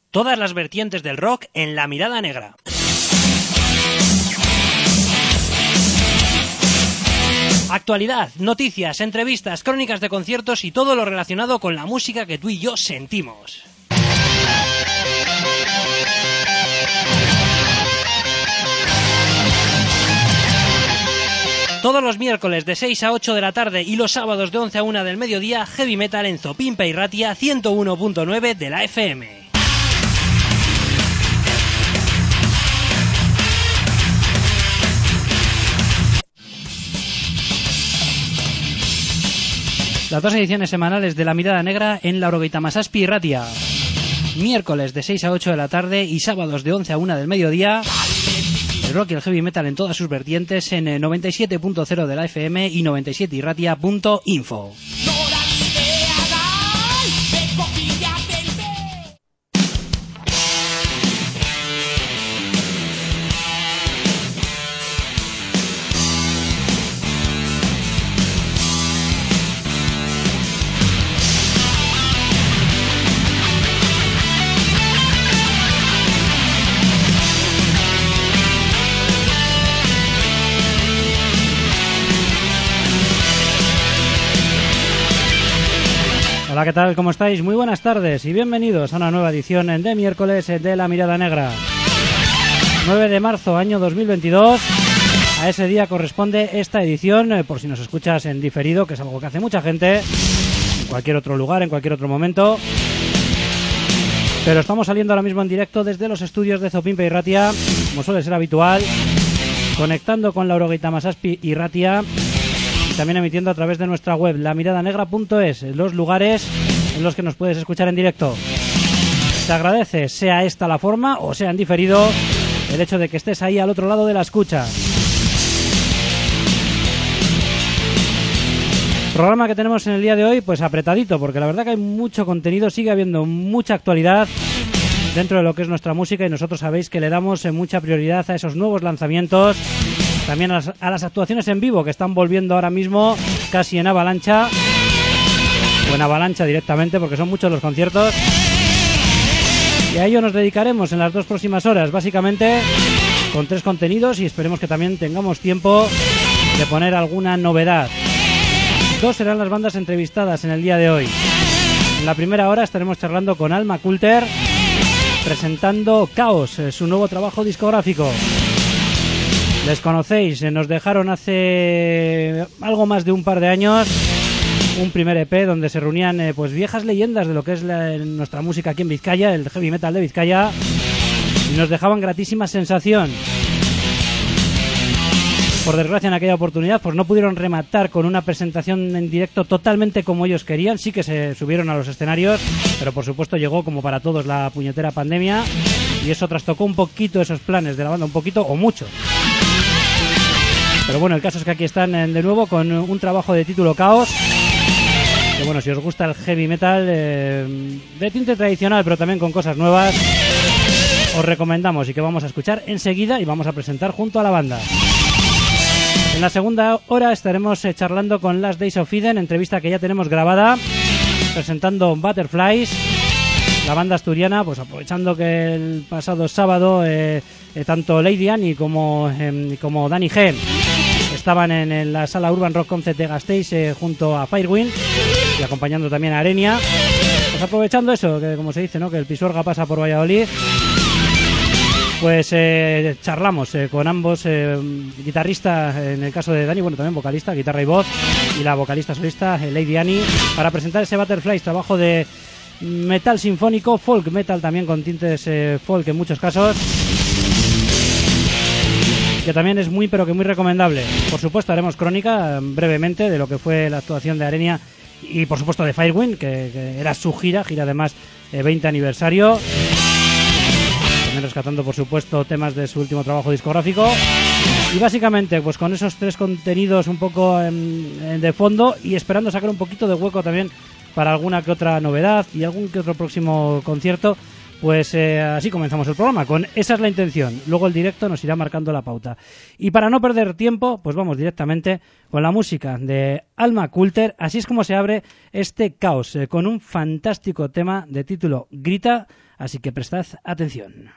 Todas las vertientes del rock en La Mirada Negra. Actualidad, noticias, entrevistas, crónicas de conciertos y todo lo relacionado con la música que tú y yo sentimos. Todos los miércoles de 6 a 8 de la tarde y los sábados de 11 a 1 del mediodía, Heavy Metal en Zopimpa y Ratia 101.9 de la FM. Las dos ediciones semanales de La Mirada Negra en Laurogeita Masazpi y Ratia. Miércoles de 6 a 8 de la tarde y sábados de 11 a 1 del mediodía. El rock y el heavy metal en todas sus vertientes en 97.0 de la FM y 97irratia.info. Hola, ¿qué tal? ¿Cómo estáis? Muy buenas tardes y bienvenidos a una nueva edición de miércoles de La Mirada Negra. 9 de marzo, año 2022. A ese día corresponde esta edición, por si nos escuchas en diferido, que es algo que hace mucha gente, en cualquier otro lugar, en cualquier otro momento. Pero estamos saliendo ahora mismo en directo desde los estudios de Zopimpa y Ratia, como suele ser habitual, conectando con Laurogeita Masazpi y Ratia. También emitiendo a través de nuestra web, lamiradanegra.es, los lugares en los que nos puedes escuchar en directo. Te agradece, sea esta la forma o sea en diferido, el hecho de que estés ahí al otro lado de la escucha. Programa que tenemos en el día de hoy, pues apretadito, porque la verdad que hay mucho contenido, sigue habiendo mucha actualidad dentro de lo que es nuestra música y nosotros sabéis que le damos mucha prioridad a esos nuevos lanzamientos. También a las actuaciones en vivo que están volviendo ahora mismo casi en avalancha. O en avalancha directamente porque son muchos los conciertos. Y a ello nos dedicaremos en las dos próximas horas, básicamente con 3 contenidos y esperemos que también tengamos tiempo de poner alguna novedad. 2 serán las bandas entrevistadas en el día de hoy. En la primera hora estaremos charlando con Alma Coulter, presentando Chaos, su nuevo trabajo discográfico. Les conocéis, nos dejaron hace algo más de un par de años un primer EP donde se reunían pues viejas leyendas de lo que es nuestra música aquí en Vizcaya, el heavy metal de Vizcaya, y nos dejaban gratísima sensación. Por desgracia en aquella oportunidad pues no pudieron rematar con una presentación en directo totalmente como ellos querían, sí que se subieron a los escenarios, pero por supuesto llegó como para todos la puñetera pandemia y eso trastocó un poquito esos planes de la banda, un poquito o mucho. Pero bueno, el caso es que aquí están de nuevo con un trabajo de título Chaos. Que bueno, si os gusta el heavy metal de tinte tradicional, pero también con cosas nuevas, os recomendamos y que vamos a escuchar enseguida y vamos a presentar junto a la banda. En la segunda hora estaremos charlando con Last Days of Eden, entrevista que ya tenemos grabada, presentando Butterflies, la banda asturiana, pues aprovechando que el pasado sábado tanto Lady Annie como Dani G estaban en la sala Urban Rock Concept de Gasteiz junto a Firewind y acompañando también a Arenia. Pues aprovechando eso, que como se dice, ¿no?, que el Pisuerga pasa por Valladolid, pues charlamos con ambos, guitarrista en el caso de Dani, bueno, también vocalista, guitarra y voz, y la vocalista solista Lady Annie, para presentar ese Butterflies, trabajo de metal sinfónico, folk metal también con tintes folk en muchos casos, que también es muy pero que muy recomendable. Por supuesto haremos crónica brevemente de lo que fue la actuación de Arenia y por supuesto de Firewind, que era su gira además 20 aniversario, también rescatando por supuesto temas de su último trabajo discográfico. Y básicamente pues con esos 3 contenidos un poco de fondo y esperando sacar un poquito de hueco también para alguna que otra novedad y algún que otro próximo concierto. Pues así comenzamos el programa, esa es la intención. Luego el directo nos irá marcando la pauta. Y para no perder tiempo, pues vamos directamente con la música de Alma Coulter. Así es como se abre este Chaos, con un fantástico tema de título Grita. así que prestad atención.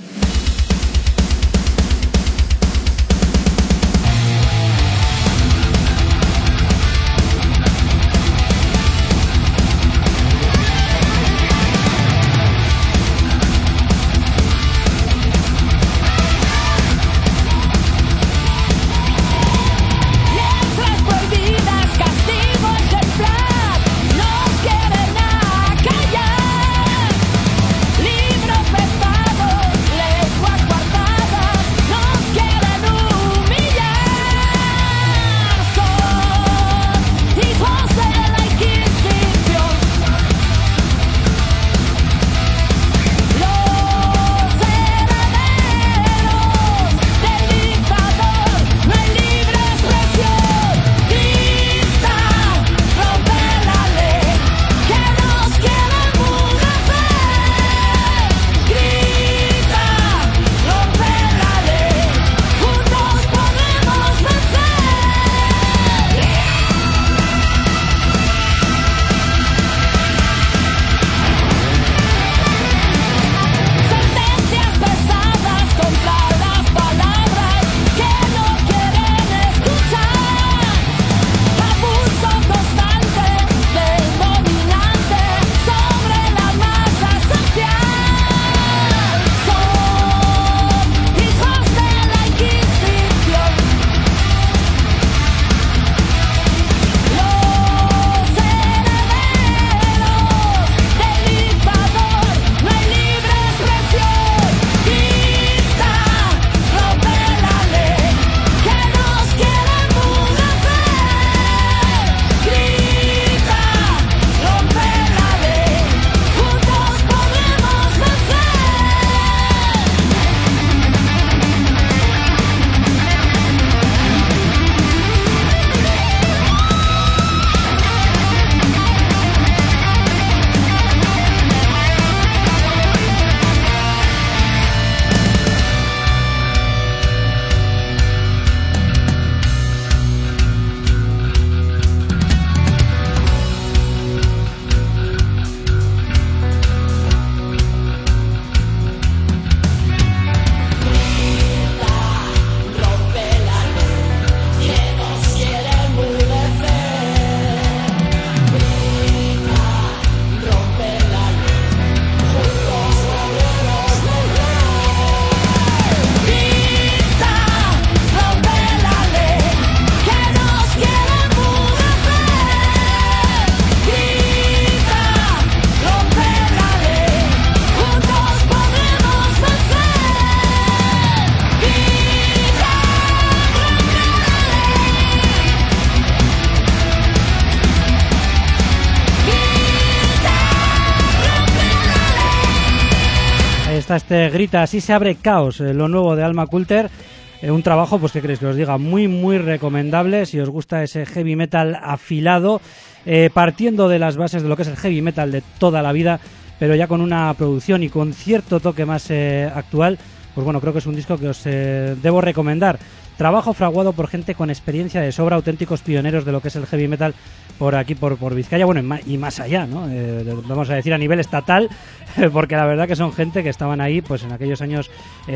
Este Grita, así se abre Caos, lo nuevo de Alma Coulter, un trabajo, pues qué queréis que os diga, muy muy recomendable si os gusta ese heavy metal afilado, partiendo de las bases de lo que es el heavy metal de toda la vida, pero ya con una producción y con cierto toque más actual. Pues bueno, creo que es un disco que os debo recomendar. Trabajo fraguado por gente con experiencia de sobra, auténticos pioneros de lo que es el heavy metal por aquí, por Vizcaya, bueno, y más allá, ¿no? Vamos a decir a nivel estatal, porque la verdad que son gente que estaban ahí pues en aquellos años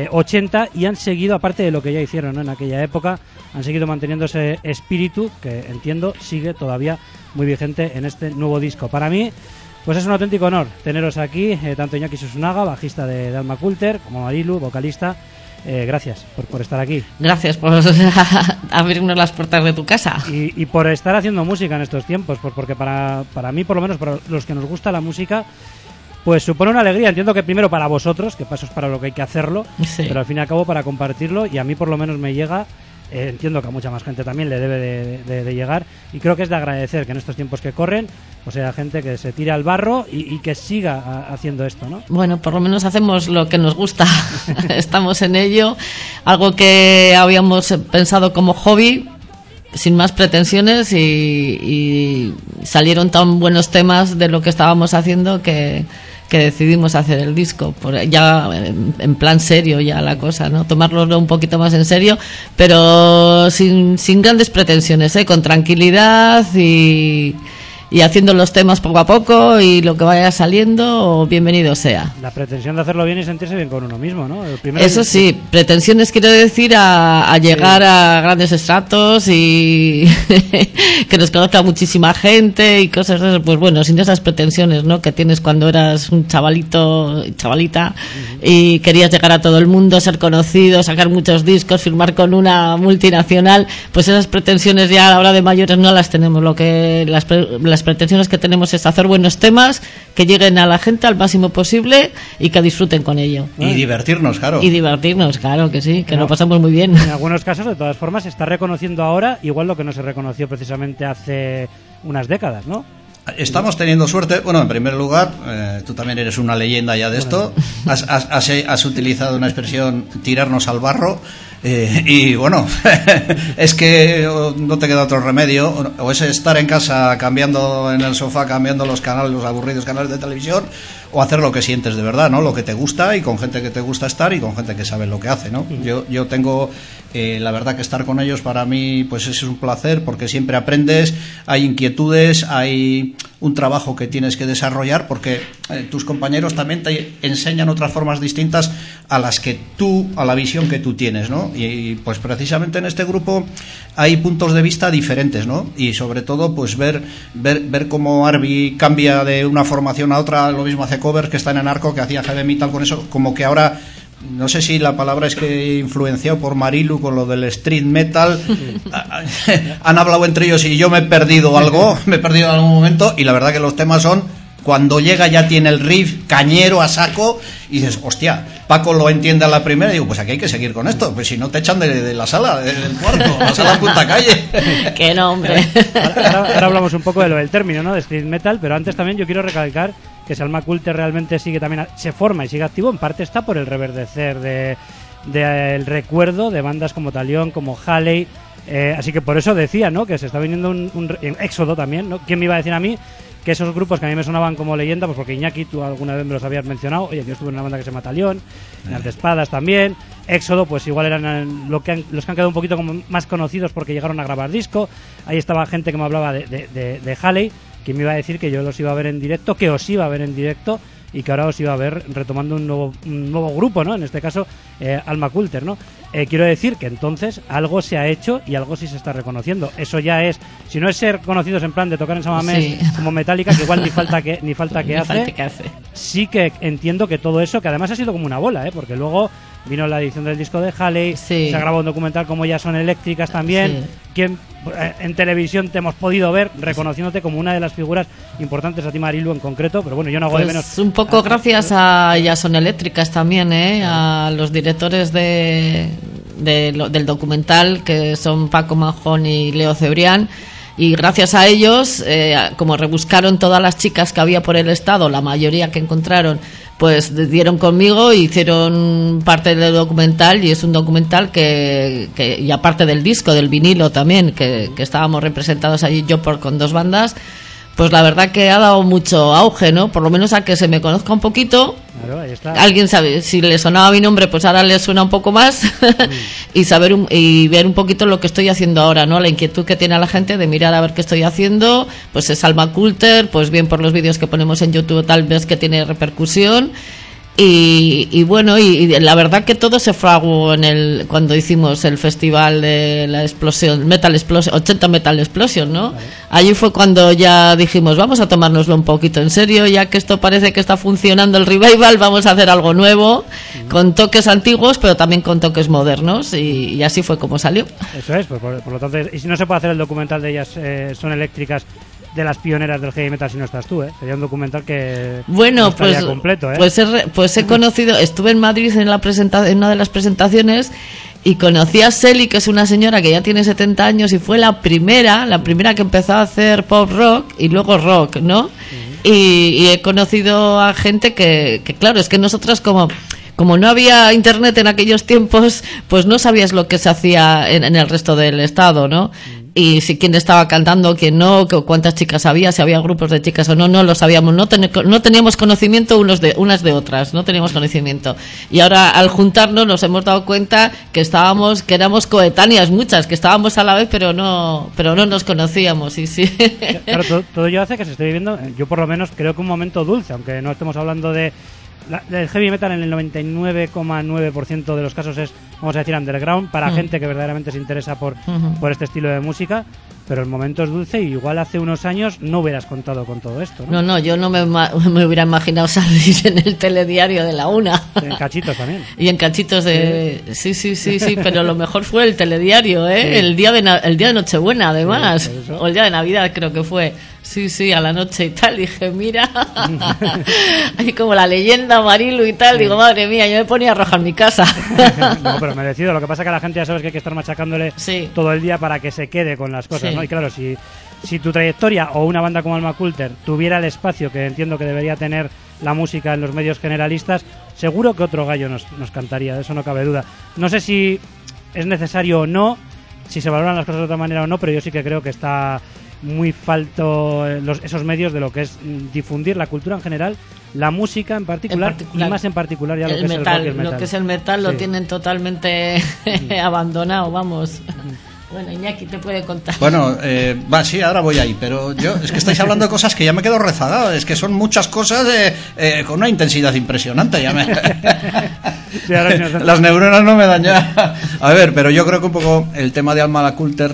80 y han seguido, aparte de lo que ya hicieron, ¿no?, en aquella época, han seguido manteniendo ese espíritu que entiendo sigue todavía muy vigente en este nuevo disco. Para mí, pues es un auténtico honor teneros aquí, tanto Iñaki Susunaga, bajista de Alma Coulter, como Marilu, vocalista. Gracias por estar aquí. Gracias por abrirnos las puertas de tu casa. Y por estar haciendo música en estos tiempos, porque para mí, por lo menos, para los que nos gusta la música, pues supone una alegría. Entiendo que primero para vosotros, que eso es para lo que hay que hacerlo, sí, pero al fin y al cabo para compartirlo, y a mí por lo menos me llega. Entiendo que a mucha más gente también le debe de llegar, y creo que es de agradecer que en estos tiempos que corren pues haya gente que se tire al barro y que siga haciendo esto, ¿no? Bueno, por lo menos hacemos lo que nos gusta. Estamos en ello, algo que habíamos pensado como hobby, sin más pretensiones, y salieron tan buenos temas de lo que estábamos haciendo que decidimos hacer el disco, ya en plan serio ya la cosa, ¿no? Tomárnoslo un poquito más en serio, pero sin grandes pretensiones, con tranquilidad y y haciendo los temas poco a poco y lo que vaya saliendo, bienvenido sea. La pretensión de hacerlo bien y sentirse bien con uno mismo, ¿no? Eso sí, pretensiones quiero decir a llegar a grandes estratos y que nos conozca muchísima gente y cosas de eso. Pues bueno, sin esas pretensiones, ¿no? Que tienes cuando eras un chavalita y querías llegar a todo el mundo, ser conocido, sacar muchos discos, firmar con una multinacional, pues esas pretensiones ya a la hora de mayores no las tenemos. Lo que las pretensiones que tenemos es hacer buenos temas que lleguen a la gente al máximo posible y que disfruten con ello. Y divertirnos, claro. Y divertirnos, claro que sí, que lo pasamos muy bien. En algunos casos, de todas formas, se está reconociendo ahora igual lo que no se reconoció precisamente hace unas décadas, ¿no? Estamos teniendo suerte. Bueno, en primer lugar, tú también eres una leyenda ya de esto. Has utilizado una expresión, tirarnos al barro. Y bueno, es que no te queda otro remedio. O es estar en casa cambiando en el sofá, cambiando los canales, los aburridos canales de televisión, o hacer lo que sientes de verdad, ¿no? Lo que te gusta y con gente que te gusta estar y con gente que sabe lo que hace, ¿no? Yo tengo... la verdad que estar con ellos para mí pues es un placer porque siempre aprendes, hay inquietudes, hay un trabajo que tienes que desarrollar porque tus compañeros también te enseñan otras formas distintas a las que tú, a la visión que tú tienes, ¿no? Y pues precisamente en este grupo hay puntos de vista diferentes, ¿no? Y sobre todo pues ver cómo Arby cambia de una formación a otra, lo mismo hace covers que está en Anarco, que hacía heavy metal con eso, como que ahora... No sé si la palabra es que influenciado por Marilu con lo del street metal. Han hablado entre ellos y yo me he perdido algo, me he perdido en algún momento, y la verdad que los temas son, cuando llega ya tiene el riff cañero a saco y dices, hostia, Paco lo entiende a la primera y digo, pues aquí hay que seguir con esto, pues si no te echan de la sala, del cuarto, la sala en Punta Calle. ¡Qué nombre! Ahora hablamos un poco de lo del término, ¿no? De street metal, pero antes también yo quiero recalcar que si Alma Coulter realmente sigue también, se forma y sigue activo, en parte está por el reverdecer del recuerdo de bandas como Talión, como Halley, así que por eso decía, ¿no? Que se está viniendo un éxodo también, ¿no? ¿Quién me iba a decir a mí que esos grupos que a mí me sonaban como leyenda, pues porque Iñaki, tú alguna vez me los habías mencionado, oye, yo estuve en una banda que se llama Talión, en las de Espadas también, Éxodo, pues igual eran los que han quedado un poquito como más conocidos porque llegaron a grabar disco, ahí estaba gente que me hablaba de Halley, que me iba a decir que yo los iba a ver en directo, que os iba a ver en directo y que ahora os iba a ver retomando un nuevo grupo, ¿no? En este caso, Alma Coulter, ¿no? Quiero decir que entonces algo se ha hecho y algo sí se está reconociendo. Eso ya es, si no es ser conocidos en plan de tocar en San Mamés sí, como Metallica, que igual ni falta que hace, sí que entiendo que todo eso, que además ha sido como una bola, porque luego vino la edición del disco de Halley, sí, se ha grabado un documental como Ya son eléctricas también, sí, quien en televisión te hemos podido ver reconociéndote como una de las figuras importantes, a ti Marilu en concreto, pero bueno, yo no hago pues de menos. Un poco gracias a Ya son eléctricas también, a los directores del documental, que son Paco Manjón y Leo Cebrián, y gracias a ellos, como rebuscaron todas las chicas que había por el estado, la mayoría que encontraron, pues dieron conmigo y hicieron parte del documental, y es un documental que y aparte del disco, del vinilo también, que estábamos representados allí con 2 bandas, pues la verdad que ha dado mucho auge, ¿no? Por lo menos a que se me conozca un poquito. Claro, ahí está. Alguien sabe, si le sonaba mi nombre, pues ahora le suena un poco más y saber y ver un poquito lo que estoy haciendo ahora, ¿no? La inquietud que tiene la gente de mirar a ver qué estoy haciendo, pues es Alma Coulter, pues bien por los vídeos que ponemos en YouTube tal vez que tiene repercusión. Y bueno, y la verdad que todo se fraguó cuando hicimos el festival de la explosión, Metal Explosion, 80 Metal Explosion, ¿no? Vale. Allí fue cuando ya dijimos, vamos a tomárnoslo un poquito en serio, ya que esto parece que está funcionando el revival, vamos a hacer algo nuevo, con toques antiguos, pero también con toques modernos, y así fue como salió. Eso es, pues por lo tanto, y si no se puede hacer el documental de Ellas son eléctricas, de las pioneras del heavy metal, si no estás tú, sería un documental que bueno, no estaría completo, pues he conocido, estuve en Madrid en una de las presentaciones y conocí a Selly, que es una señora que ya tiene 70 años y fue la primera que empezó a hacer pop rock y luego rock, ¿no? Y he conocido a gente que claro, es que nosotras como como no había internet en aquellos tiempos, pues no sabías lo que se hacía en el resto del estado, ¿no? Y si quién estaba cantando, quién no, cuántas chicas había, si había grupos de chicas o no, no lo sabíamos, no teníamos conocimiento unas de otras, no teníamos conocimiento. Y ahora al juntarnos nos hemos dado cuenta que éramos coetáneas muchas, que estábamos a la vez, pero no nos conocíamos, y sí. Claro, todo ello hace que se esté viviendo, yo por lo menos creo que un momento dulce, aunque no estemos hablando del heavy metal en el 99,9% de los casos es, vamos a decir, underground, para gente que verdaderamente se interesa por este estilo de música, pero el momento es dulce y igual hace unos años no hubieras contado con todo esto, ¿no? No, yo no me hubiera imaginado salir en el telediario de la una. En cachitos también. Y en cachitos de... Sí, pero lo mejor fue el telediario, ¿eh? Sí. El día de Nochebuena, además. Sí, o el día de Navidad, creo que fue. Sí, a la noche y tal. Dije, mira, ahí como la leyenda Marilu y tal. Digo, madre mía, yo me ponía a arrojar mi casa. No, pero merecido. Lo que pasa es que a la gente ya sabes que hay que estar machacándole todo el día para que se quede con las cosas, ¿no? Y claro, si tu trayectoria o una banda como Alma Coulter tuviera el espacio que entiendo que debería tener la música en los medios generalistas, seguro que otro gallo nos cantaría, de eso no cabe duda. No sé si es necesario o no, si se valoran las cosas de otra manera o no, pero yo sí que creo que está muy falto esos medios de lo que es difundir la cultura en general, la música en particular y más en particular ya lo que es el rock y el metal. Lo que es el metal lo tienen totalmente abandonado, vamos. Bueno, Iñaki te puede contar. Bueno, sí, ahora voy ahí, pero es que estáis hablando de cosas que ya me quedo rezagado, es que son muchas cosas con una intensidad impresionante. Las neuronas no me dan ya. A ver, pero yo creo que un poco el tema de Alma Coulter,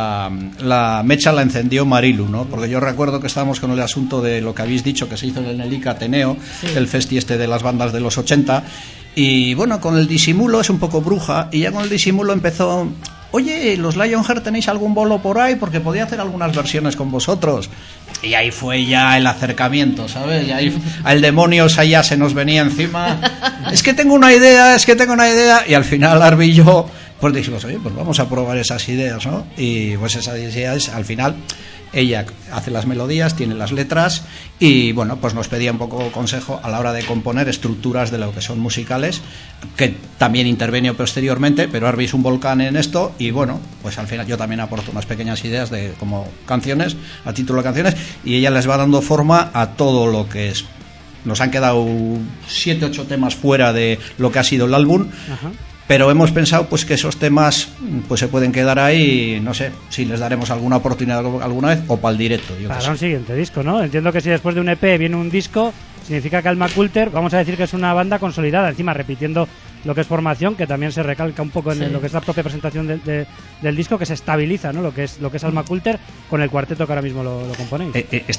la mecha la encendió Marilu, ¿no? Porque yo recuerdo que estábamos con el asunto de lo que habéis dicho, que se hizo en el Nelica Ateneo, el festi de las bandas de los 80, y bueno, con el disimulo es un poco bruja, y ya con el disimulo empezó... Oye, los Lionheart, ¿tenéis algún bolo por ahí? Porque podía hacer algunas versiones con vosotros. Y ahí fue ya el acercamiento, ¿sabes? Y ahí al demonios allá se nos venía encima. Es que tengo una idea. Y al final Arby y yo, pues dijimos, oye, pues vamos a probar esas ideas, ¿no? Y pues esas ideas, al final, ella hace las melodías, tiene las letras y, bueno, pues nos pedía un poco consejo a la hora de componer estructuras de lo que son musicales, que también intervenió posteriormente, pero Arby es un volcán en esto y, bueno, pues al final yo también aporto unas pequeñas ideas de como canciones, a título de canciones, y ella les va dando forma a todo lo que es. Nos han quedado 7-8 temas fuera de lo que ha sido el álbum. Ajá. Pero hemos pensado pues que esos temas pues se pueden quedar ahí, no sé si les daremos alguna oportunidad alguna vez o para el directo. Para un siguiente disco, ¿no? Entiendo que si después de un EP viene un disco, significa que Alma Coulter, vamos a decir que es una banda consolidada, encima repitiendo lo que es formación, que también se recalca un poco en lo que es la propia presentación del disco, que se estabiliza, ¿no? Lo que es Alma Coulter con el cuarteto que ahora mismo lo componéis.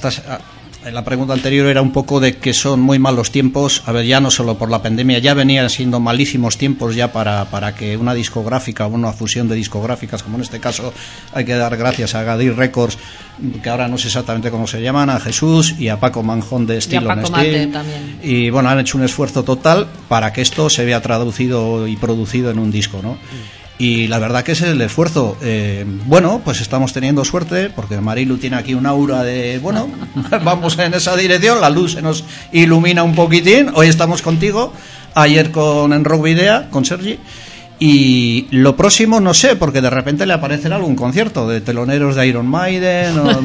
La pregunta anterior era un poco de que son muy malos tiempos. A ver, ya no solo por la pandemia, ya venían siendo malísimos tiempos ya para que una discográfica o una fusión de discográficas, como en este caso hay que dar gracias a Gadir Records, que ahora no sé exactamente cómo se llaman, a Jesús y a Paco Manjón de Steel on Steel. Y bueno, han hecho un esfuerzo total para que esto se vea traducido y producido en un disco, ¿no? Y la verdad que ese es el esfuerzo. Bueno, pues estamos teniendo suerte porque Marilu tiene aquí un aura de, bueno, vamos en esa dirección, la luz se nos ilumina un poquitín. Hoy estamos contigo, ayer en Rock Video, con Sergi. Y lo próximo no sé, porque de repente le aparecerá algún concierto de teloneros de Iron Maiden o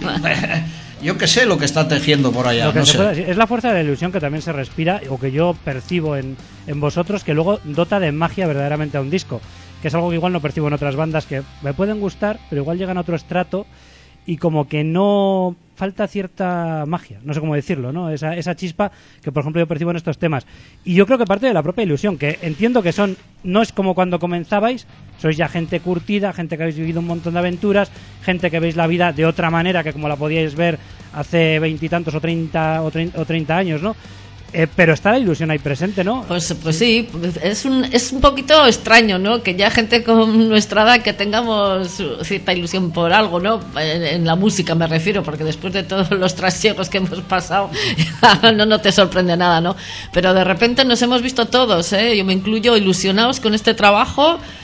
yo qué sé lo que está tejiendo por allá. No sé. Es la fuerza de la ilusión que también se respira o que yo percibo en vosotros, que luego dota de magia verdaderamente a un disco, que es algo que igual no percibo en otras bandas que me pueden gustar, pero igual llegan a otro estrato y como que no falta cierta magia, no sé cómo decirlo, ¿no? Esa chispa que, por ejemplo, yo percibo en estos temas. Y yo creo que parte de la propia ilusión, que entiendo que no es como cuando comenzabais, sois ya gente curtida, gente que habéis vivido un montón de aventuras, gente que veis la vida de otra manera que como la podíais ver hace 20 y tantos o 30 años, ¿no? Pero está la ilusión ahí presente, ¿no? Pues sí, es un poquito extraño, ¿no? Que ya gente con nuestra edad que tengamos cierta ilusión por algo, ¿no? En la música me refiero, porque después de todos los trasiegos que hemos pasado, no te sorprende nada, ¿no? Pero de repente nos hemos visto todos, yo me incluyo, ilusionados con este trabajo,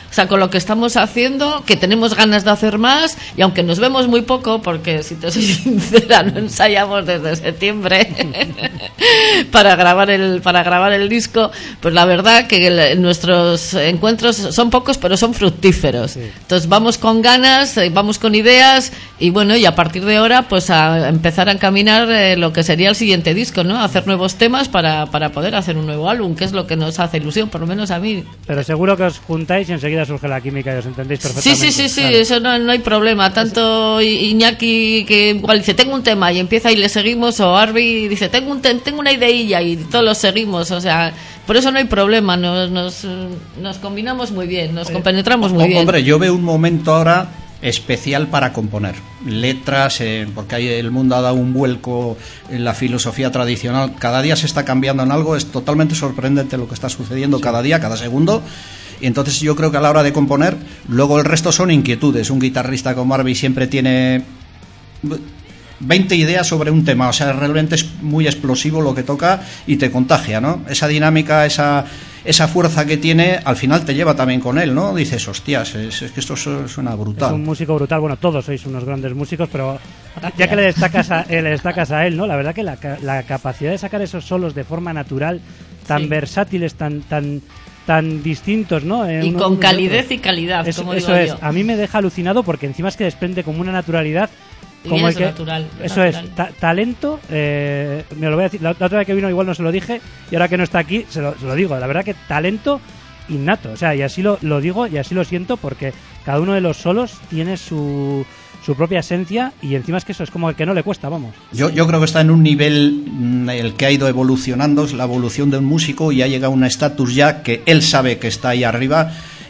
O sea, con lo que estamos haciendo, que tenemos ganas de hacer más, y aunque nos vemos muy poco, porque si te soy sincera, no ensayamos desde septiembre para grabar el disco, pues la verdad que nuestros encuentros son pocos, pero son fructíferos. Sí. Entonces vamos con ganas, vamos con ideas, y bueno, y a partir de ahora pues a empezar a encaminar lo que sería el siguiente disco, ¿no? Hacer nuevos temas para poder hacer un nuevo álbum, que es lo que nos hace ilusión, por lo menos a mí. Pero seguro que os juntáis y enseguida surge la química y os entendéis perfectamente. Sí, claro. Eso no hay problema. Tanto Iñaki, que igual dice, tengo un tema, y empieza y le seguimos, o Arby dice, tengo una ideilla, y todos los seguimos, o sea, por eso no hay problema, nos combinamos muy bien, nos compenetramos muy bien. Hombre, yo veo un momento ahora especial para componer letras, porque ahí el mundo ha dado un vuelco en la filosofía tradicional, cada día se está cambiando en algo, es totalmente sorprendente lo que está sucediendo cada día, cada segundo. Y entonces yo creo que a la hora de componer, luego el resto son inquietudes. Un guitarrista como Arby siempre tiene 20 ideas sobre un tema, o sea, realmente es muy explosivo lo que toca y te contagia, ¿no? Esa dinámica, esa fuerza que tiene, al final te lleva también con él, ¿no? Dices, hostias, es que esto suena brutal. Es un músico brutal, bueno, todos sois unos grandes músicos, pero ya que le destacas a él, ¿no? La verdad que la capacidad de sacar esos solos de forma natural, tan versátiles, tan distintos, ¿no? Y con calidez y calidad, como digo yo. Eso es, a mí me deja alucinado porque encima es que desprende como una naturalidad. Como es natural. Eso natural. Es, talento, me lo voy a decir, la otra vez que vino igual no se lo dije, y ahora que no está aquí se lo digo, la verdad que talento innato, o sea, y así lo digo y así lo siento, porque cada uno de los solos tiene su propia esencia, y encima es que eso es como el que no le cuesta, vamos. Yo creo que está en un nivel el que ha ido evolucionando, es la evolución de un músico, y ha llegado a un estatus ya que él sabe que está ahí arriba.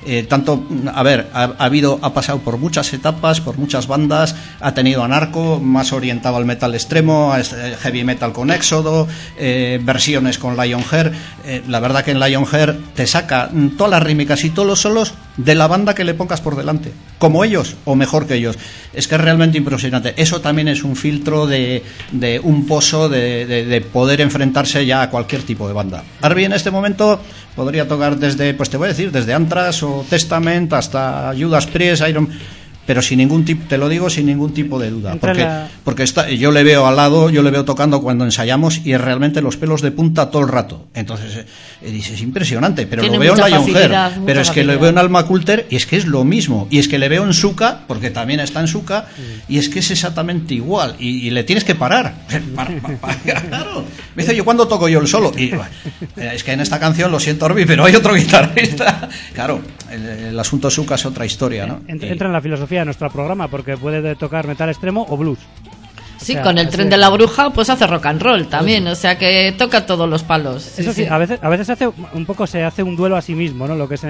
Ha pasado por muchas etapas, por muchas bandas, ha tenido Anarco, más orientado al metal extremo, heavy metal con Éxodo, versiones con Lionheart. La verdad que en Lionheart te saca todas las rítmicas y todos los solos de la banda que le pongas por delante, como ellos o mejor que ellos. Es que es realmente impresionante. Eso también es un filtro de un pozo de poder enfrentarse ya a cualquier tipo de banda. Arby en este momento podría tocar desde, pues te voy a decir, desde Anthrax o Testament hasta Judas Priest, Iron, pero sin ningún tipo, te lo digo sin ningún tipo de duda, porque yo le veo al lado, yo le veo tocando cuando ensayamos, y es realmente los pelos de punta todo el rato. Entonces dices, es impresionante, pero tiene lo veo en Lionheart, pero es que lo veo en Alma Coulter y es que es lo mismo, y es que le veo en Suka, porque también está en Suka, y es que es exactamente igual, y le tienes que parar. Claro. Me dice, ¿cuándo toco yo el solo? Y es que en esta canción, lo siento Arby, pero hay otro guitarrista. Claro, el asunto Suka es otra historia, ¿no? Entra en la filosofía de nuestro programa, porque puede tocar metal extremo o blues. Sí, o sea, con el tren de la bruja pues hace rock and roll también, o sea que toca todos los palos. Eso sí, a veces se hace un duelo a sí mismo, ¿no? Lo que es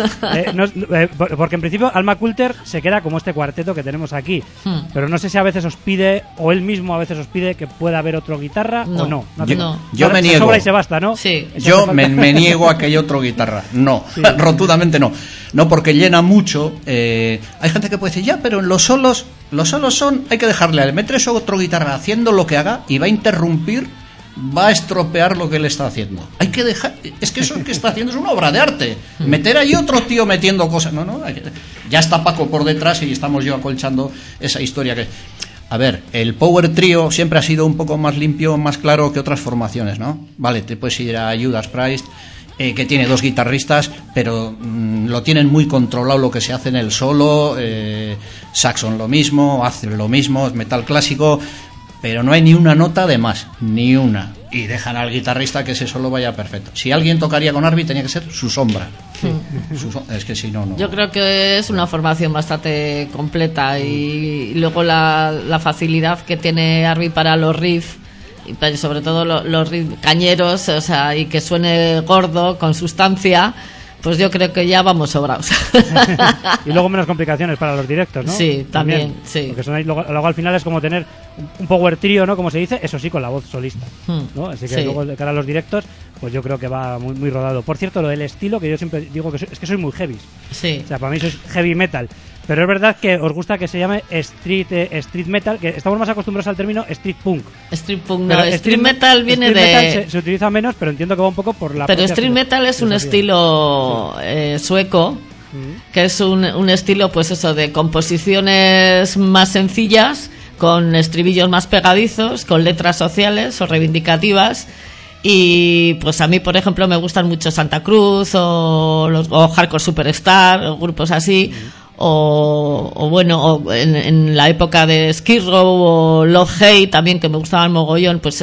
porque en principio Alma Coulter se queda como este cuarteto que tenemos aquí, pero no sé si a veces os pide, o él mismo a veces os pide, que pueda haber otro guitarra o no. Yo me niego. Sobra y se basta, ¿no? Sí. Yo me niego a que haya otro guitarra. No, sí. Rotundamente no. No, porque llena mucho. Hay gente que puede decir, ya, pero en los solos hay que dejarle al metres otro guitarra haciendo lo que haga, y va a interrumpir, va a estropear lo que él está haciendo. Hay que dejar, es que eso que está haciendo es una obra de arte. Meter ahí otro tío metiendo cosas, no, ya está Paco por detrás y estamos yo acolchando esa historia que... A ver, el Power Trio siempre ha sido un poco más limpio, más claro que otras formaciones, ¿no? Vale, te puedes ir a Judas Priest, que tiene dos guitarristas, pero lo tienen muy controlado lo que se hace en el solo. Saxon lo mismo, Azir lo mismo, es metal clásico, pero no hay ni una nota de más, ni una, y dejan al guitarrista que ese solo vaya perfecto. Si alguien tocaría con Arby tenía que ser su sombra. Es que si no. Yo creo que es una formación bastante completa, y luego la facilidad que tiene Arby para los riffs, y sobre todo los cañeros, o sea, y que suene gordo, con sustancia, pues yo creo que ya vamos sobrados. Y luego menos complicaciones para los directos, ¿no? Sí, también. Sí. Porque luego al final es como tener un power trio, ¿no? Como se dice, eso sí, con la voz solista, ¿no? Así que luego de cara a los directos, pues yo creo que va muy, muy rodado. Por cierto, lo del estilo, que yo siempre digo que es que soy muy heavy. Sí. O sea, para mí sois heavy metal. Pero es verdad que os gusta que se llame street metal, que estamos más acostumbrados al término street punk. Street punk, no, street metal viene street de... Metal se utiliza menos, pero entiendo que va un poco por la... Pero street metal es un estilo sueco, que es un estilo, pues eso, de composiciones más sencillas, con estribillos más pegadizos, con letras sociales o reivindicativas. Y pues a mí, por ejemplo, me gustan mucho Santa Cruz o Hardcore Superstar o grupos así. O bueno, en la época de Skid Row o Love Hate también, que me gustaban mogollón, pues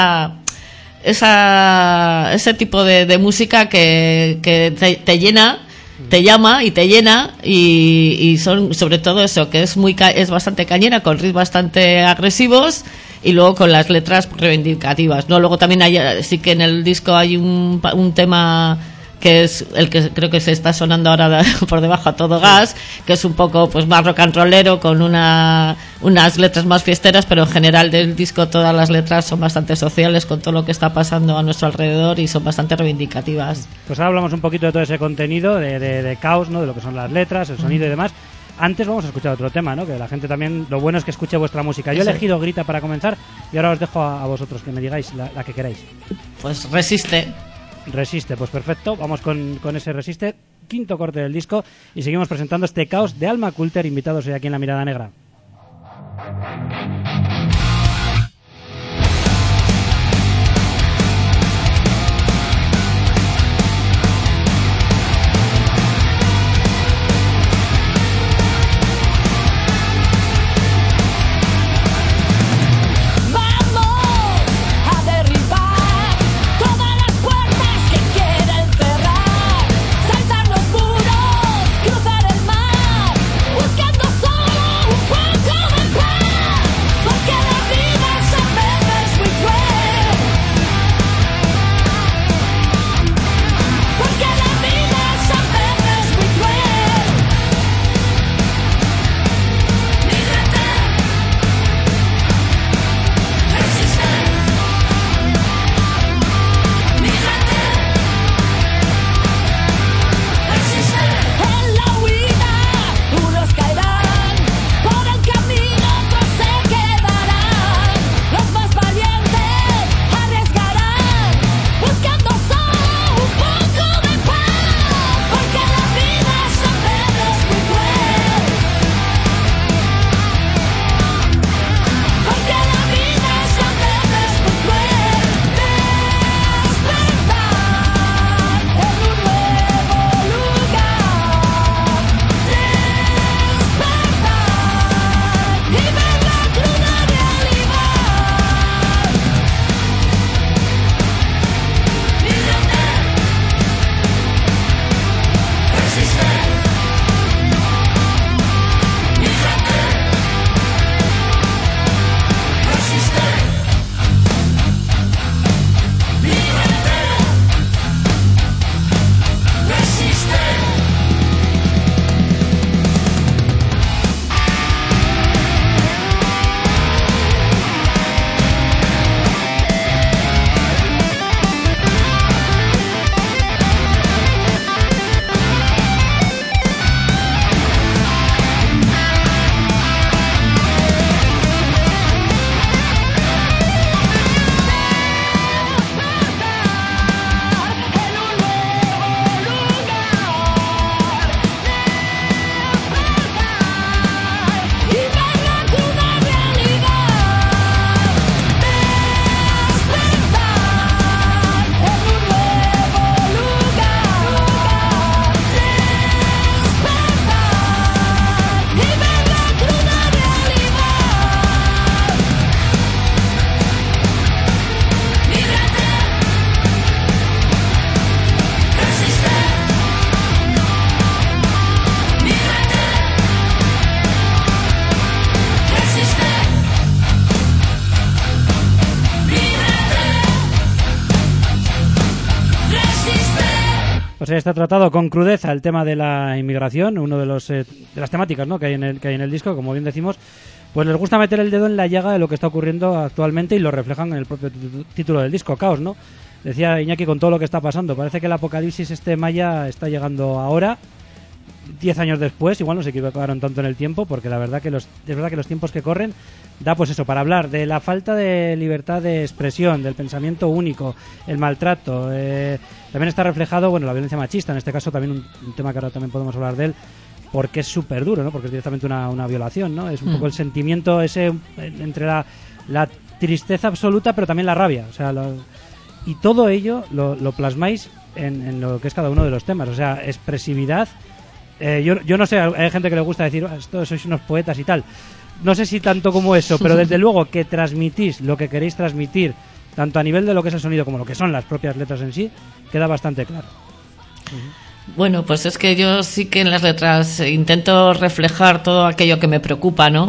ese tipo de música que te llena, te llama y te llena, y son sobre todo eso, que es bastante cañera, con ritmos bastante agresivos y luego con las letras reivindicativas, ¿no? Luego también sí que en el disco hay un tema que es el que creo que se está sonando ahora por debajo a todo gas, que es un poco pues más rock and rollero, con unas letras más fiesteras, pero en general del disco todas las letras son bastante sociales con todo lo que está pasando a nuestro alrededor y son bastante reivindicativas. Pues ahora hablamos un poquito de todo ese contenido de Caos, ¿no? De lo que son las letras, el sonido y demás. Antes vamos a escuchar otro tema, ¿no? Que la gente también, lo bueno es que escuche vuestra música. Yo he elegido Grita para comenzar y ahora os dejo a vosotros que me digáis la que queráis. Pues Resiste, pues perfecto, vamos con ese Resiste, quinto corte del disco, y seguimos presentando este Caos de Alma Coulter, invitados hoy aquí en La Mirada Negra. Pues está tratado con crudeza el tema de la inmigración, uno de las temáticas, ¿no?, que hay en el disco, como bien decimos. Pues les gusta meter el dedo en la llaga de lo que está ocurriendo actualmente y lo reflejan en el propio título del disco, Caos, ¿no? Decía Iñaki, con todo lo que está pasando, parece que el apocalipsis maya está llegando ahora. 10 años después igual no se equivocaron tanto en el tiempo, porque la verdad que es verdad que los tiempos que corren da pues eso, para hablar de la falta de libertad de expresión, del pensamiento único, el maltrato, también está reflejado, bueno, la violencia machista, en este caso también un tema que ahora también podemos hablar de él, porque es súper duro, ¿no? Porque es directamente una violación, ¿no? Es un poco el sentimiento ese entre la tristeza absoluta, pero también la rabia, o sea, y todo ello lo plasmáis en lo que es cada uno de los temas, o sea, expresividad. Yo no sé, hay gente que le gusta decir, esto sois unos poetas y tal. No sé si tanto como eso, pero desde luego que transmitís lo que queréis transmitir, tanto a nivel de lo que es el sonido como lo que son las propias letras en sí, queda bastante claro. Bueno, pues es que yo sí que en las letras intento reflejar todo aquello que me preocupa, ¿no?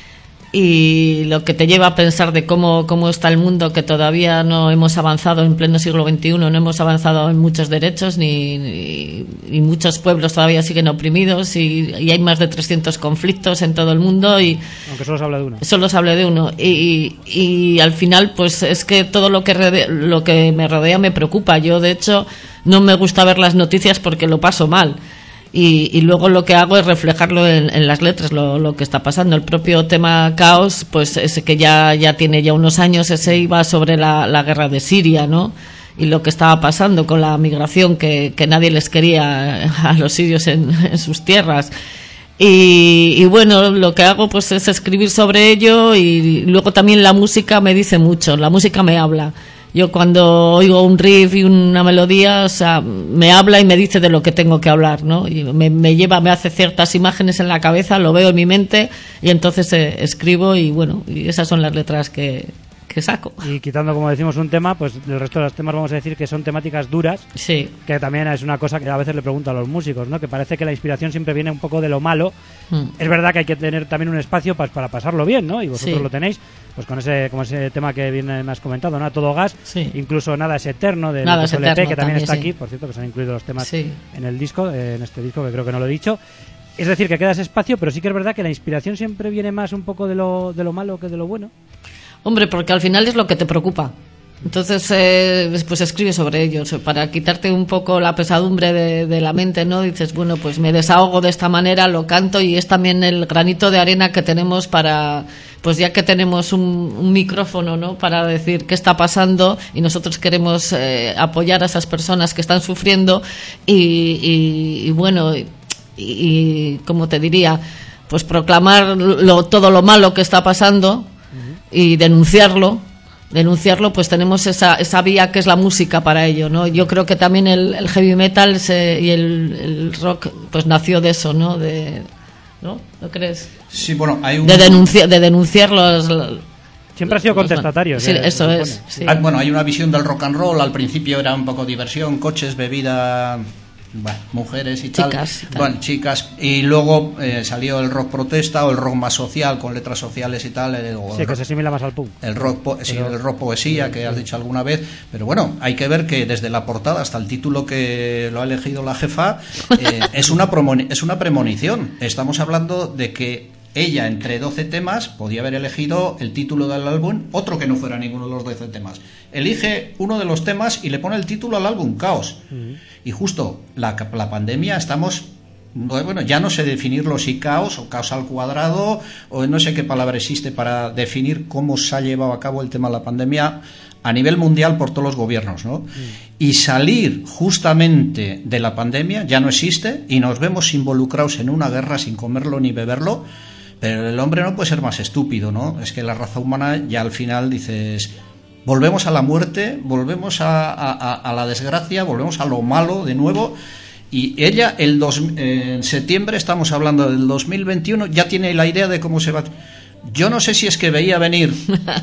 Y lo que te lleva a pensar de cómo está el mundo, que todavía no hemos avanzado en pleno siglo XXI, no hemos avanzado en muchos derechos, ni muchos pueblos todavía siguen oprimidos, y hay más de 300 conflictos en todo el mundo. Aunque solo se habla de uno. Solo se habla de uno. Y al final, pues es que todo lo que me rodea me preocupa. Yo, de hecho, no me gusta ver las noticias porque lo paso mal. Y luego lo que hago es reflejarlo en las letras, lo que está pasando. El propio tema Caos, pues ese que ya tiene ya unos años, ese iba sobre la guerra de Siria, ¿no? Y lo que estaba pasando con la migración, que nadie les quería a los sirios en sus tierras. Y bueno, lo que hago pues es escribir sobre ello, y luego también la música me dice mucho, la música me habla. Yo cuando oigo un riff y una melodía, o sea, me habla y me dice de lo que tengo que hablar, ¿no? Y me hace ciertas imágenes en la cabeza, lo veo en mi mente, y entonces escribo, y bueno, y esas son las letras que saco. Y quitando, como decimos, un tema, pues el resto de los temas vamos a decir que son temáticas duras, sí, que también es una cosa que a veces le pregunto a los músicos, ¿no? Que parece que la inspiración siempre viene un poco de lo malo. Es verdad que hay que tener también un espacio para pasarlo bien, ¿no? Y vosotros sí, lo tenéis, pues con ese tema que bien me has comentado, ¿no? A todo gas, sí, incluso Nada es eterno, de Nada es LP, eterno, que también está sí, aquí, por cierto, que se han incluido los temas sí, en el disco, en este disco, que creo que no lo he dicho. Es decir, que queda ese espacio, pero sí que es verdad que la inspiración siempre viene más un poco de lo malo que de lo bueno. Hombre, porque al final es lo que te preocupa. Entonces, pues escribe sobre ello, para quitarte un poco la pesadumbre de la mente, ¿no? Dices, bueno, pues me desahogo de esta manera, lo canto, y es también el granito de arena que tenemos para, pues ya que tenemos un micrófono, ¿no? Para decir qué está pasando, y nosotros queremos apoyar a esas personas que están sufriendo, y bueno, y como te diría, pues proclamar todo lo malo que está pasando, y denunciarlo, pues tenemos esa vía que es la música para ello, ¿no? Yo creo que también el heavy metal y el rock pues nació de eso, ¿no? ¿No? ¿Lo crees? Sí, bueno, hay de denunciar los siempre ha sido contestatario. Sí, eso es. Sí. Bueno, hay una visión del rock and roll. Al principio era un poco diversión, coches, bebida, bueno, mujeres y chicas, tal. Bueno, chicas. Y luego salió el rock protesta o el rock más social, con letras sociales y tal. Sí, que se asimila más al punk. El rock, el rock poesía, que has dicho alguna vez. Pero bueno, hay que ver que desde la portada hasta el título que lo ha elegido la jefa, es una premonición. Estamos hablando de que ella, entre 12 temas, podía haber elegido el título del álbum, otro que no fuera ninguno de los 12 temas. Elige uno de los temas y le pone el título al álbum, Caos. Y justo la pandemia, estamos... Bueno, ya no sé definirlo, si caos o caos al cuadrado, o no sé qué palabra existe para definir cómo se ha llevado a cabo el tema de la pandemia a nivel mundial por todos los gobiernos, ¿no? Y salir justamente de la pandemia ya no existe, y nos vemos involucrados en una guerra sin comerlo ni beberlo. Pero el hombre no puede ser más estúpido, ¿no? Es que la raza humana ya al final dices, volvemos a la muerte, volvemos a la desgracia, volvemos a lo malo de nuevo. Y ella, en septiembre, estamos hablando del 2021, ya tiene la idea de cómo se va. Yo no sé si es que veía venir.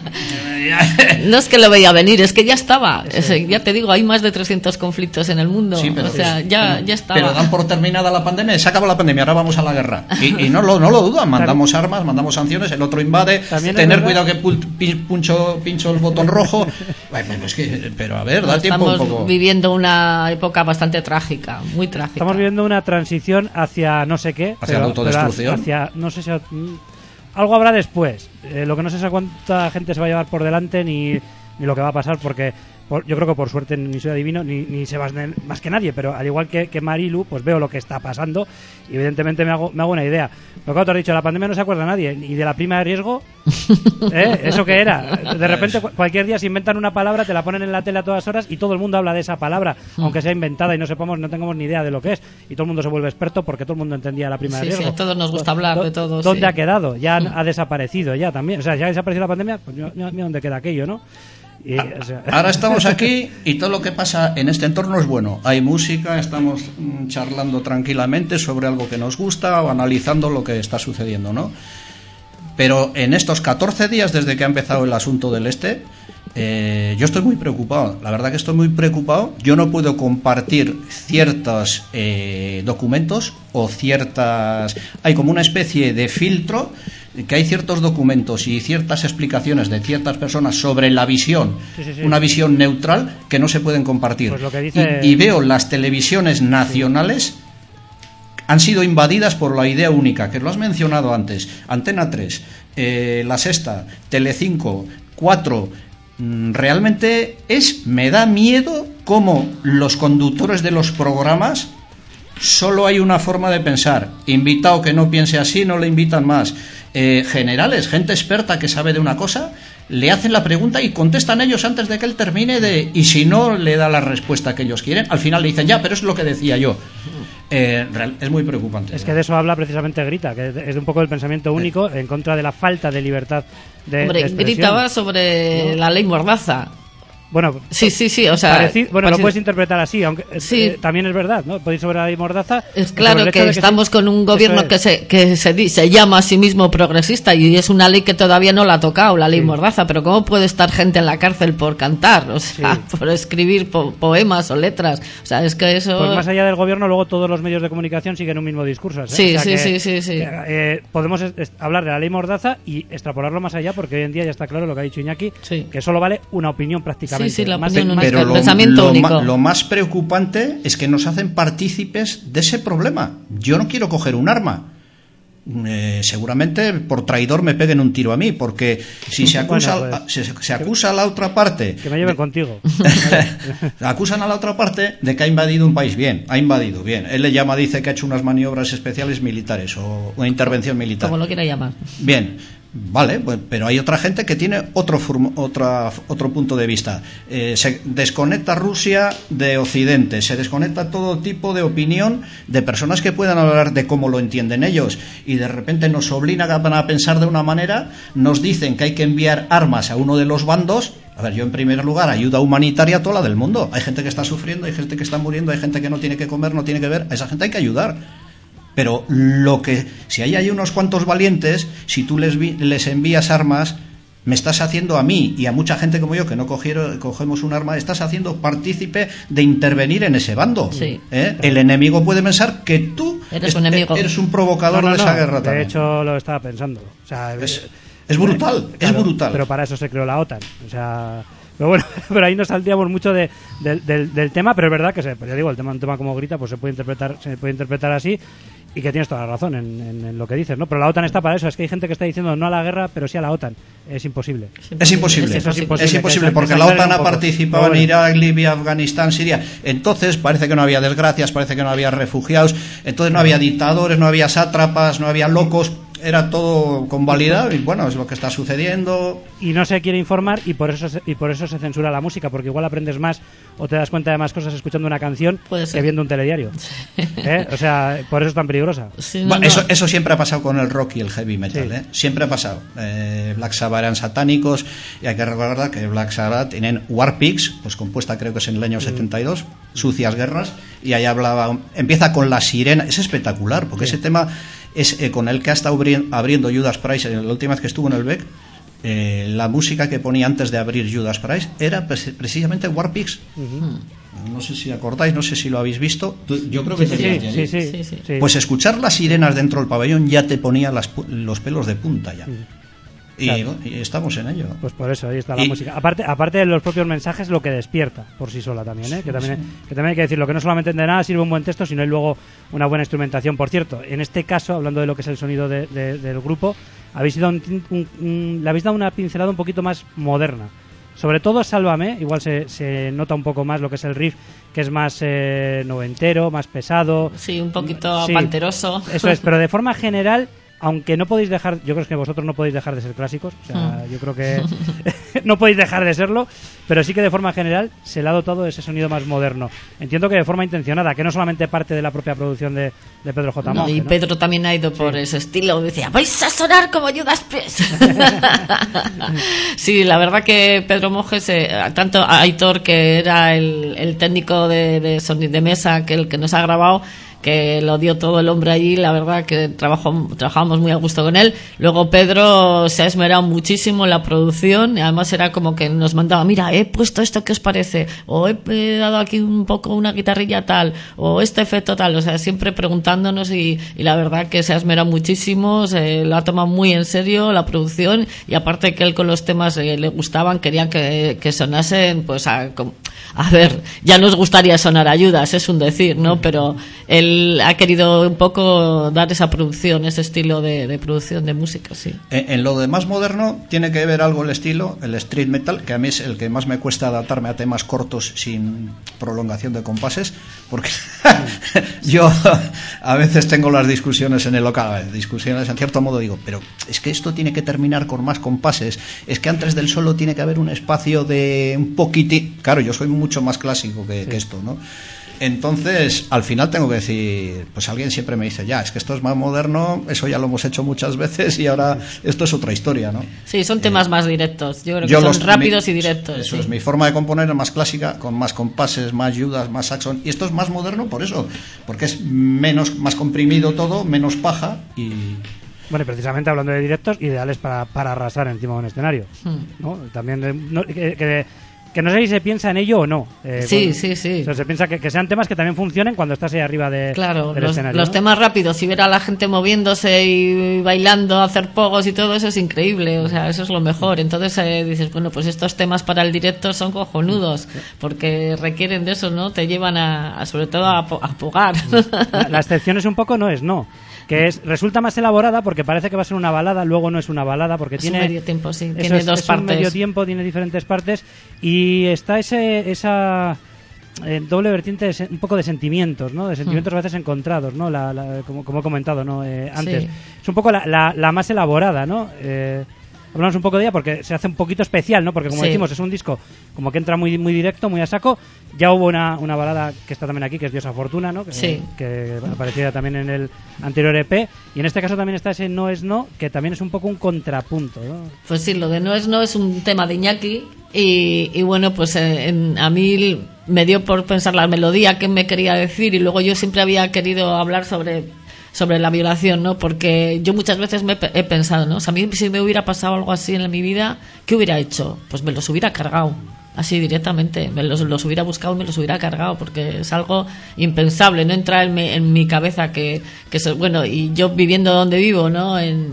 No es que lo veía venir, es que ya estaba. Ya te digo, hay más de 300 conflictos en el mundo. Sí, pero, o sea, ya estaba. Pero dan por terminada la pandemia, se acaba la pandemia, ahora vamos a la guerra. Y no lo dudan, mandamos armas, mandamos sanciones, el otro invade, tener cuidado que pincho el botón rojo. Bueno, es que, pero a ver, da tiempo un poco. Estamos viviendo una época bastante trágica, muy trágica. Estamos viviendo una transición hacia no sé qué. Hacia la autodestrucción. Hacia, no sé si... Algo habrá después. Lo que no sé es a cuánta gente se va a llevar por delante ni lo que va a pasar, porque yo creo que por suerte ni soy adivino ni sé más que nadie, pero al igual que Marilu, pues veo lo que está pasando y evidentemente me hago una idea. Lo que tú has dicho, la pandemia no se acuerda nadie, y de la prima de riesgo, ¿eso qué era? De repente cualquier día se inventan una palabra, te la ponen en la tele a todas horas y todo el mundo habla de esa palabra, aunque sea inventada y no tengamos ni idea de lo que es, y todo el mundo se vuelve experto porque todo el mundo entendía la prima de riesgo. Sí, a todos nos gusta hablar de todo. ¿Dónde ha quedado? Ya ha desaparecido ya también, o sea, ya ha desaparecido la pandemia, pues mira dónde queda aquello, ¿no? O sea... Ahora estamos aquí y todo lo que pasa en este entorno es bueno. Hay música, estamos charlando tranquilamente sobre algo que nos gusta o analizando lo que está sucediendo, ¿no? Pero en estos 14 días desde que ha empezado el asunto del yo estoy muy preocupado. La verdad que estoy muy preocupado. Yo no puedo compartir ciertos documentos o ciertas... Hay como una especie de filtro, que hay ciertos documentos y ciertas explicaciones de ciertas personas sobre la visión, una visión neutral, que no se pueden compartir. Pues lo que dice... y veo las televisiones nacionales han sido invadidas por la idea única, que lo has mencionado antes. Antena 3, La Sexta, Telecinco, 4... Realmente me da miedo cómo los conductores de los programas solo hay una forma de pensar. Invitado que no piense así, no le invitan más. Generales, gente experta que sabe de una cosa, le hacen la pregunta y contestan ellos antes de que él termine y si no le da la respuesta que ellos quieren, al final le dicen ya, pero es lo que decía yo. Es muy preocupante. Es que de eso habla precisamente Grita, que es un poco el pensamiento único en contra de la falta de libertad de expresión. Grita va sobre la ley Mordaza. Bueno, sí, o sea... lo puedes interpretar así, aunque también es verdad, ¿no? Podéis sobre la ley Mordaza... Es claro que estamos con un gobierno que se llama a sí mismo progresista y es una ley que todavía no la ha tocado, la ley Mordaza, pero ¿cómo puede estar gente en la cárcel por cantar? O sea, por escribir poemas o letras. O sea, es que eso... Pues más allá del gobierno, luego todos los medios de comunicación siguen un mismo discurso. Sí. Podemos hablar de la ley Mordaza y extrapolarlo más allá, porque hoy en día ya está claro lo que ha dicho Iñaki, que solo vale una opinión prácticamente. Sí, la más opinión pero el pensamiento único. Lo más preocupante es que nos hacen partícipes de ese problema. Yo no quiero coger un arma. Seguramente por traidor me peguen un tiro a mí, porque si se acusa, se acusa a la otra parte... Que me lleven contigo. Acusan a la otra parte de que ha invadido un país. Bien, ha invadido, bien. Él le dice que ha hecho unas maniobras especiales militares o una intervención militar. Como lo quiera llamar. Bien. Vale, pues, pero hay otra gente que tiene otro punto de vista. Se desconecta Rusia de Occidente, se desconecta todo tipo de opinión de personas que puedan hablar de cómo lo entienden ellos, y de repente nos obligan a pensar de una manera, nos dicen que hay que enviar armas a uno de los bandos. A ver, yo en primer lugar, ayuda humanitaria toda la del mundo. Hay gente que está sufriendo, hay gente que está muriendo, hay gente que no tiene que comer, no tiene que ver. A esa gente hay que ayudar. Pero si hay unos cuantos valientes, si tú les envías armas, me estás haciendo a mí y a mucha gente como yo que no cogemos un arma, estás haciendo partícipe de intervenir en ese bando. Sí. El enemigo puede pensar que tú eres un provocador de esa guerra también. De hecho, lo estaba pensando. O sea, es brutal, claro, es brutal. Pero para eso se creó la OTAN. O sea... Pero bueno, pero ahí nos saldríamos mucho del tema, pero es verdad que pues ya digo, un tema como Grita, pues se puede interpretar así, y que tienes toda la razón en lo que dices, ¿no? Pero la OTAN está para eso. Es que hay gente que está diciendo no a la guerra, pero sí a la OTAN. Es imposible. Es imposible porque la OTAN ha participado en Irak, Libia, Afganistán, Siria. Entonces parece que no había desgracias, parece que no había refugiados, entonces no había dictadores, no había sátrapas, no había locos. Era todo convalidado y bueno, es lo que está sucediendo. Y no se quiere informar y por eso se censura la música, porque igual aprendes más o te das cuenta de más cosas escuchando una canción que viendo un telediario. O sea, por eso es tan peligrosa. Sí, Eso siempre ha pasado con el rock y el heavy metal, siempre ha pasado. Black Sabbath eran satánicos y hay que recordar que Black Sabbath tienen War Pigs, pues compuesta creo que es en el año 72, Sucias Guerras, y ahí empieza con la sirena. Es espectacular porque ese tema es con el que ha estado abriendo Judas Priest. La última vez que estuvo en el Beck, la música que ponía antes de abrir Judas Priest era precisamente War Pigs. No sé si acordáis, no sé si lo habéis visto. Yo creo que sí. Pues escuchar las sirenas dentro del pabellón ya te ponía los pelos de punta ya. Claro. Y estamos en ello. Pues por eso, ahí está la música. Aparte de los propios mensajes, lo que despierta por sí sola también, que también hay que decirlo, que no solamente de nada sirve un buen texto, sino hay luego una buena instrumentación. Por cierto, en este caso, hablando de lo que es el sonido del grupo, le habéis dado una pincelada un poquito más moderna. O Sobre todo Sálvame, igual se nota un poco más lo que es el riff, que es más noventero, más pesado. Sí, un poquito panteroso. Eso es, pero de forma general, aunque no podéis dejar, yo creo que vosotros no podéis dejar de ser clásicos, o sea, yo creo que no podéis dejar de serlo, pero sí que de forma general se le ha dotado ese sonido más moderno. Entiendo que de forma intencionada, que no solamente parte de la propia producción de Pedro J. Monge, y ¿no? Pedro también ha ido por ese estilo, decía, vais a sonar como Judas Priest. Sí, la verdad que Pedro Monge, tanto Aitor, que era el técnico de sonido de mesa, que el que nos ha grabado, que lo dio todo el hombre allí, la verdad que trabajábamos muy a gusto con él. Luego Pedro se ha esmerado muchísimo en la producción, y además era como que nos mandaba, mira, he puesto esto, ¿qué os parece? O he dado aquí un poco una guitarrilla tal, o este efecto tal, o sea, siempre preguntándonos, y la verdad que se ha esmerado muchísimo, se lo ha tomado muy en serio la producción, y aparte que él con los temas le gustaban, querían que sonasen, pues a ver, ya nos gustaría sonar Ayudas, es un decir, ¿no? Pero él ha querido un poco dar esa producción, ese estilo de producción de música, sí. En lo de más moderno tiene que ver algo el estilo, el street metal, que a mí es el que más me cuesta adaptarme a temas cortos sin prolongación de compases, porque yo a veces tengo las discusiones en el local, discusiones en cierto modo, digo, pero es que esto tiene que terminar con más compases, es que antes del solo tiene que haber un espacio de un poquitín, claro, yo soy mucho más clásico que esto, ¿no? Entonces, al final tengo que decir, pues alguien siempre me dice, ya, es que esto es más moderno, eso ya lo hemos hecho muchas veces y ahora esto es otra historia, ¿no? Sí, son temas más directos, yo creo que son rápidos y directos. Eso es, mi forma de componer es más clásica, con más compases, más Judas, más Saxon, y esto es más moderno por eso, porque es más comprimido todo, menos paja y... Bueno, y precisamente hablando de directos, ideales para arrasar encima de un escenario, ¿no? También que no sé si se piensa en ello o no. Sí. O sea, se piensa que sean temas que también funcionen cuando estás ahí arriba del escenario. Los temas rápidos, y ver a la gente moviéndose y bailando, hacer pogos y todo eso es increíble, o sea, eso es lo mejor. Entonces dices, bueno, pues estos temas para el directo son cojonudos, porque requieren de eso, ¿no? Te llevan sobre todo a pogar. La excepción es un poco que resulta más elaborada porque parece que va a ser una balada, luego no es una balada porque tiene medio tiempo, sí, tiene dos partes. Un medio tiempo, tiene diferentes partes y está esa doble vertiente un poco de sentimientos, ¿no? De sentimientos a veces encontrados, ¿no? Como he comentado, ¿no? Antes. Sí. Es un poco la más elaborada, ¿no? Hablamos un poco de ella porque se hace un poquito especial, ¿no? Porque como decimos, es un disco como que entra muy, muy directo, muy a saco. Ya hubo una balada que está también aquí, que es Diosa Fortuna, ¿no? Que aparecía también en el anterior EP. Y en este caso también está ese No es No, que también es un poco un contrapunto, ¿no? Pues sí, lo de No es No es un tema de Iñaki. Y bueno, pues a mí me dio por pensar la melodía que me quería decir, y luego yo siempre había querido hablar sobre la violación, ¿no? Porque yo muchas veces he pensado, ¿no? O sea, a mí si me hubiera pasado algo así en mi vida, ¿qué hubiera hecho? Pues me los hubiera cargado, así directamente, me los hubiera buscado y me los hubiera cargado, porque es algo impensable, no entra en mi cabeza que bueno, y yo viviendo donde vivo, ¿no?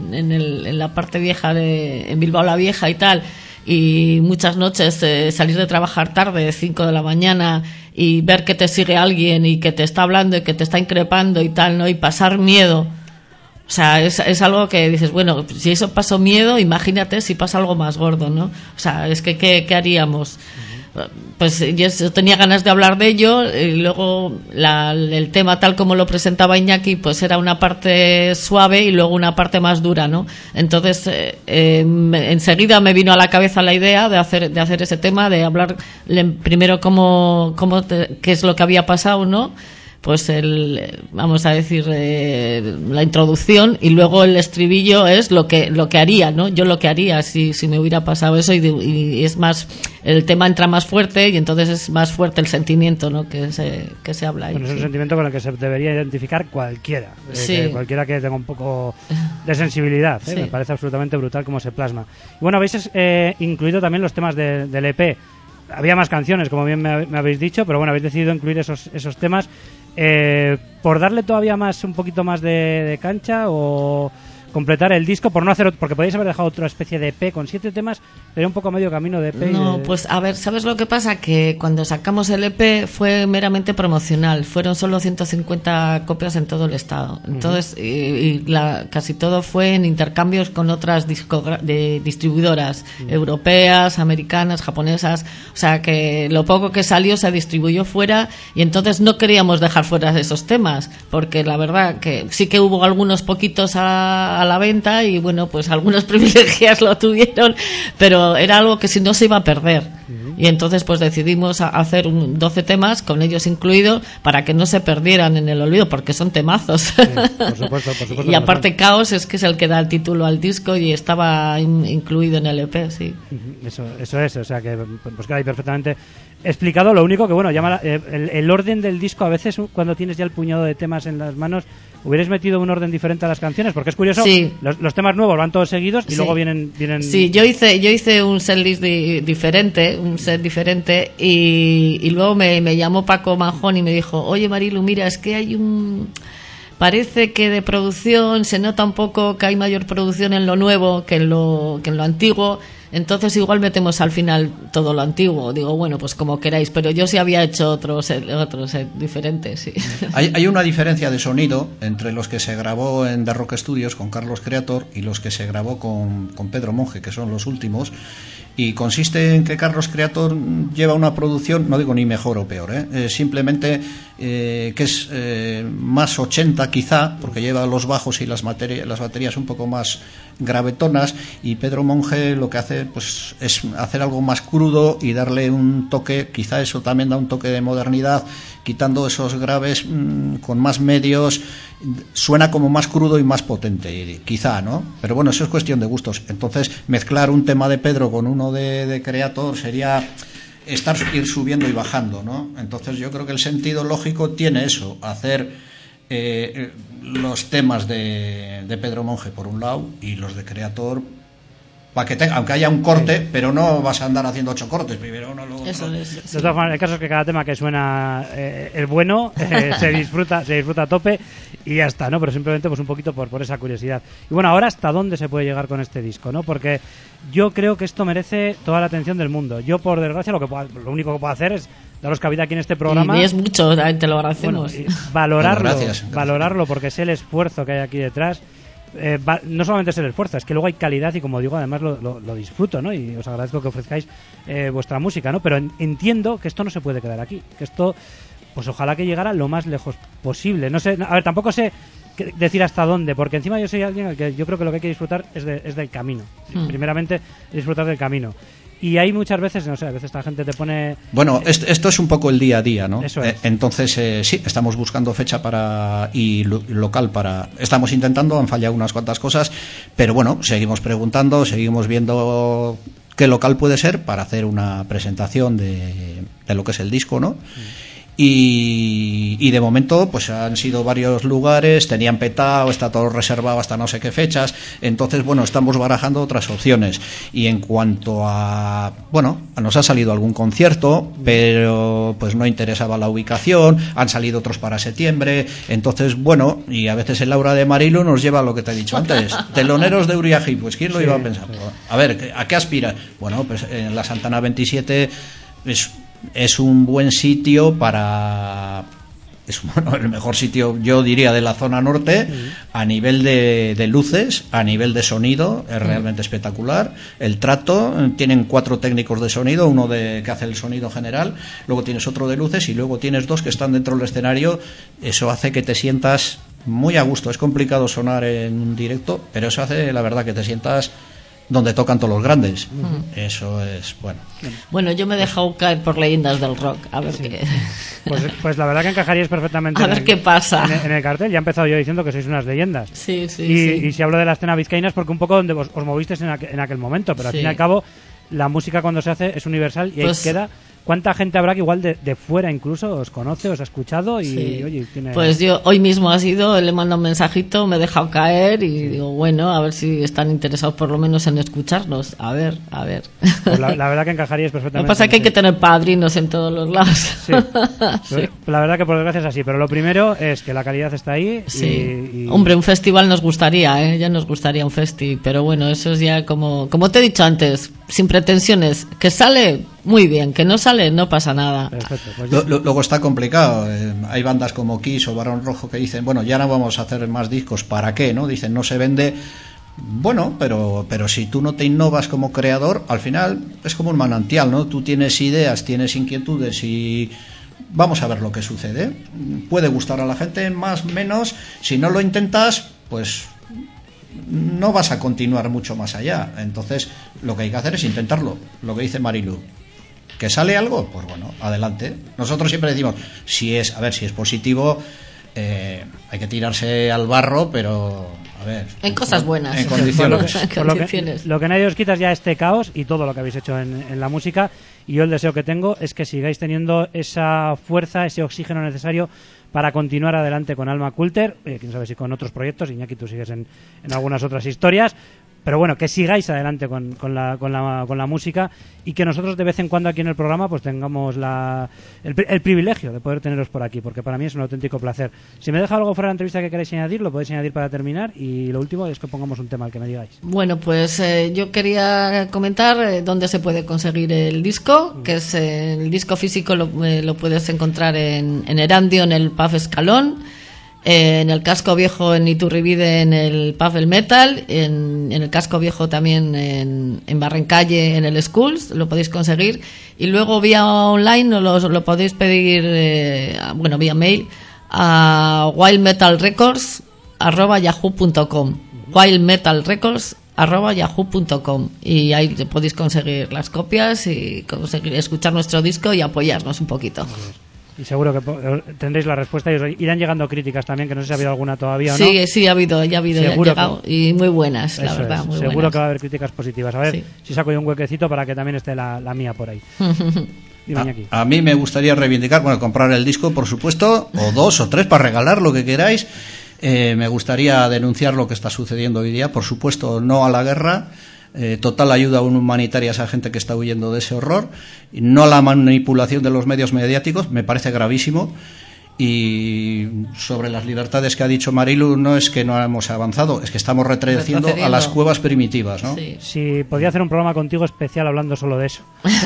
En la parte vieja en Bilbao la Vieja y tal, y muchas noches salir de trabajar tarde, 5 de la mañana, y ver que te sigue alguien y que te está hablando y que te está increpando y tal, ¿no? Y pasar miedo. O sea, es algo que dices, bueno, si eso pasó miedo, imagínate si pasa algo más gordo, ¿no? O sea, es que ¿qué haríamos? Pues yo tenía ganas de hablar de ello, y luego el tema tal como lo presentaba Iñaki, pues era una parte suave y luego una parte más dura, ¿no? Entonces enseguida me vino a la cabeza la idea de hacer ese tema, de hablar primero qué es lo que había pasado, ¿no? Pues vamos a decir, la introducción, y luego el estribillo es lo que haría, ¿no? Yo lo que haría si me hubiera pasado eso, y es más, el tema entra más fuerte y entonces es más fuerte el sentimiento, ¿no? que se habla ahí. Bueno, es un sentimiento con el que se debería identificar cualquiera, cualquiera que tenga un poco de sensibilidad, ¿eh? Sí. Me parece absolutamente brutal cómo se plasma. Y bueno, habéis incluido también los temas del EP. Había más canciones, como bien me habéis dicho, pero bueno, habéis decidido incluir esos temas por darle todavía un poquito más de cancha, o completar el disco, por no hacer, porque podéis haber dejado otra especie de EP con 7 temas, pero un poco medio camino de EP. No, pues a ver, ¿sabes lo que pasa? Que cuando sacamos el EP fue meramente promocional, fueron solo 150 copias en todo el estado. Entonces, casi todo fue en intercambios con otras distribuidoras europeas, americanas, japonesas. O sea, que lo poco que salió se distribuyó fuera y entonces no queríamos dejar fuera esos temas, porque la verdad que sí que hubo algunos poquitos a la venta y bueno, pues algunos privilegios lo tuvieron, pero era algo que si no se iba a perder. Y entonces pues decidimos hacer 12 temas con ellos incluidos para que no se perdieran en el olvido, porque son temazos. Sí, por supuesto, y aparte Caos es que es el que da el título al disco y estaba incluido en el EP, sí. Eso es, o sea que pues queda ahí perfectamente explicado. Lo único que bueno, llama el orden del disco, a veces cuando tienes ya el puñado de temas en las manos, hubierais metido un orden diferente a las canciones, porque es curioso, sí. Los temas nuevos van todos seguidos y luego vienen... Sí, yo hice un setlist diferente, y luego me llamó Paco Manjón y me dijo, oye Marilu, mira, es que hay parece que de producción se nota un poco que hay mayor producción en lo nuevo que en lo antiguo, entonces igual metemos al final todo lo antiguo. Digo, bueno, pues como queráis, pero yo sí había hecho otros diferentes, sí. Hay una diferencia de sonido entre los que se grabó en The Rock Studios con Carlos Creator y los que se grabó con Pedro Monge, que son los últimos, y consiste en que Carlos Creator lleva una producción, no digo ni mejor o peor, simplemente que es más 80 quizá, porque lleva los bajos y las baterías un poco más gravetonas, y Pedro Monge lo que hace pues es hacer algo más crudo y darle un toque, quizá eso también da un toque de modernidad, quitando esos graves con más medios, suena como más crudo y más potente, quizá, ¿no? Pero bueno, eso es cuestión de gustos. Entonces, mezclar un tema de Pedro con uno de Creator sería ir subiendo y bajando, ¿no? Entonces yo creo que el sentido lógico tiene eso, hacer los temas de Pedro Monge por un lado y los de Creator, para que aunque haya un corte, pero no vas a andar haciendo 8 cortes, primero uno, luego eso otro. es, sí. De todas formas, el caso es que cada tema que suena el bueno se disfruta a tope y ya está, ¿no? Pero simplemente pues un poquito por esa curiosidad. Y bueno, ahora hasta dónde se puede llegar con este disco, ¿no? Porque yo creo que esto merece toda la atención del mundo. Yo, por desgracia, lo único que puedo hacer es daros cabida aquí en este programa. Y es mucho, te lo agradecemos. Bueno, valorarlo, bueno, gracias. Valorarlo, porque sé el esfuerzo que hay aquí detrás. No solamente es el esfuerzo, es que luego hay calidad y, como digo, además lo disfruto, ¿no? Y os agradezco que ofrezcáis vuestra música, ¿no? Pero entiendo que esto no se puede quedar aquí, que esto, pues ojalá que llegara lo más lejos posible. No sé, a ver, tampoco sé decir hasta dónde, porque encima yo soy alguien que yo creo que lo que hay que disfrutar es del camino. Primeramente, disfrutar del camino. Y hay muchas veces, no sé, a veces esta gente te pone... Bueno, esto es un poco el día a día, ¿no? Eso es. Entonces, sí, estamos buscando fecha y local para... Estamos intentando, han fallado unas cuantas cosas, pero bueno, seguimos preguntando, seguimos viendo qué local puede ser para hacer una presentación de lo que es el disco, ¿no? Y de momento pues han sido varios lugares, tenían petado, está todo reservado hasta no sé qué fechas, entonces bueno, estamos barajando otras opciones. Y en cuanto a, bueno, nos ha salido algún concierto, pero pues no interesaba la ubicación, han salido otros para septiembre, entonces bueno, y a veces el aura de Marilu nos lleva a lo que te he dicho antes, teloneros de Uriají, pues quién lo iba a pensar. A ver, ¿a qué aspira? Bueno, pues en la Santana 27 es un buen sitio es el mejor sitio, yo diría, de la zona norte, a nivel de luces, a nivel de sonido, es realmente espectacular. El trato, tienen 4 técnicos de sonido, uno que hace el sonido general, luego tienes otro de luces y luego tienes 2 que están dentro del escenario. Eso hace que te sientas muy a gusto. Es complicado sonar en un directo, pero eso hace, la verdad, que te sientas donde tocan todos los grandes. Eso es bueno. Bueno, yo me he dejado caer por Leyendas del Rock, a ver qué. Pues la verdad que encajaríais perfectamente. A ver qué pasa. En el cartel. Ya he empezado yo diciendo que sois unas leyendas. Sí, sí, y si hablo de la escena vizcaína es porque un poco donde os movisteis en aquel momento, pero al fin y al cabo la música cuando se hace es universal y pues, ahí queda. ¿cuánta gente habrá que igual de fuera incluso os conoce, os ha escuchado y Sí. oye, tiene... Pues yo hoy mismo ha sido, le mando un mensajito, me he dejado caer y digo, bueno, a ver si están interesados por lo menos en escucharnos. A ver. Pues la verdad que encajaríais Lo que perfectamente. pasa es que hay que tener padrinos en todos los lados. Sí. Sí. La verdad que por desgracia es así, pero lo primero es que la calidad está ahí. Sí. Hombre, un festival nos gustaría, ¿eh? Ya nos gustaría un festi, pero bueno, eso es ya como te he dicho antes, sin pretensiones. Que sale, muy bien, que no sale, no pasa nada. Perfecto, pues Luego está complicado. Hay bandas como Kiss o Barón Rojo que dicen, bueno, ya no vamos a hacer más discos, ¿para qué? ¿No? Dicen, no se vende. Bueno, pero si tú no te innovas como creador, al final es como un manantial, ¿no? Tú tienes ideas, tienes inquietudes y vamos a ver lo que sucede. Puede gustar a la gente, más, menos. Si no lo intentas, pues no vas a continuar mucho más allá. Entonces, lo que hay que hacer es intentarlo. Lo que dice Marilu. ¿Que sale algo? Pues bueno, adelante. Nosotros siempre decimos, si es positivo, hay que tirarse al barro, pero a ver, en cosas buenas, en condiciones. Lo que nadie os quita es ya este caos y todo lo que habéis hecho en la música, y yo el deseo que tengo es que sigáis teniendo esa fuerza, ese oxígeno necesario para continuar adelante con Alma Coulter, quién sabe si con otros proyectos. Iñaki, tú sigues en algunas otras historias, pero bueno, que sigáis adelante con la música, y que nosotros de vez en cuando aquí en el programa pues tengamos el privilegio de poder teneros por aquí, porque para mí es un auténtico placer. Si me deja algo fuera de la entrevista que queréis añadir, lo podéis añadir para terminar, y lo último es que pongamos un tema al que me digáis. Bueno, pues yo quería comentar dónde se puede conseguir el disco, que es el disco físico, lo puedes encontrar en Erandio, en el Pub Escalón, en el Casco Viejo en Iturribide, en el Pub El Metal, en el Casco Viejo también en Barrencalle, en el Schools, lo podéis conseguir, y luego vía online lo podéis pedir, vía mail a wildmetalrecords@yahoo.com, wildmetalrecords@yahoo.com, y ahí podéis conseguir las copias y conseguir escuchar nuestro disco y apoyarnos un poquito. Y seguro que tendréis la respuesta, y os irán llegando críticas también, que no sé si ha habido alguna todavía o no. Sí, ha habido llegado, y muy buenas, la verdad. Muy seguro buenas. que va a haber críticas positivas. A ver si saco yo un huequecito para que también esté la mía por ahí. Dime, Iñaki. A mí me gustaría reivindicar, comprar el disco, por supuesto, o 2 o 3 para regalar, lo que queráis. Me gustaría denunciar lo que está sucediendo hoy día, por supuesto, no a la guerra. Total ayuda humanitaria a esa gente que está huyendo de ese horror, y no a la manipulación de los medios mediáticos, me parece gravísimo. Y sobre las libertades que ha dicho Marilu, no es que no hemos avanzado, es que estamos retrocediendo a las cuevas primitivas, ¿no? Sí. Si podía hacer un programa contigo especial hablando solo de eso.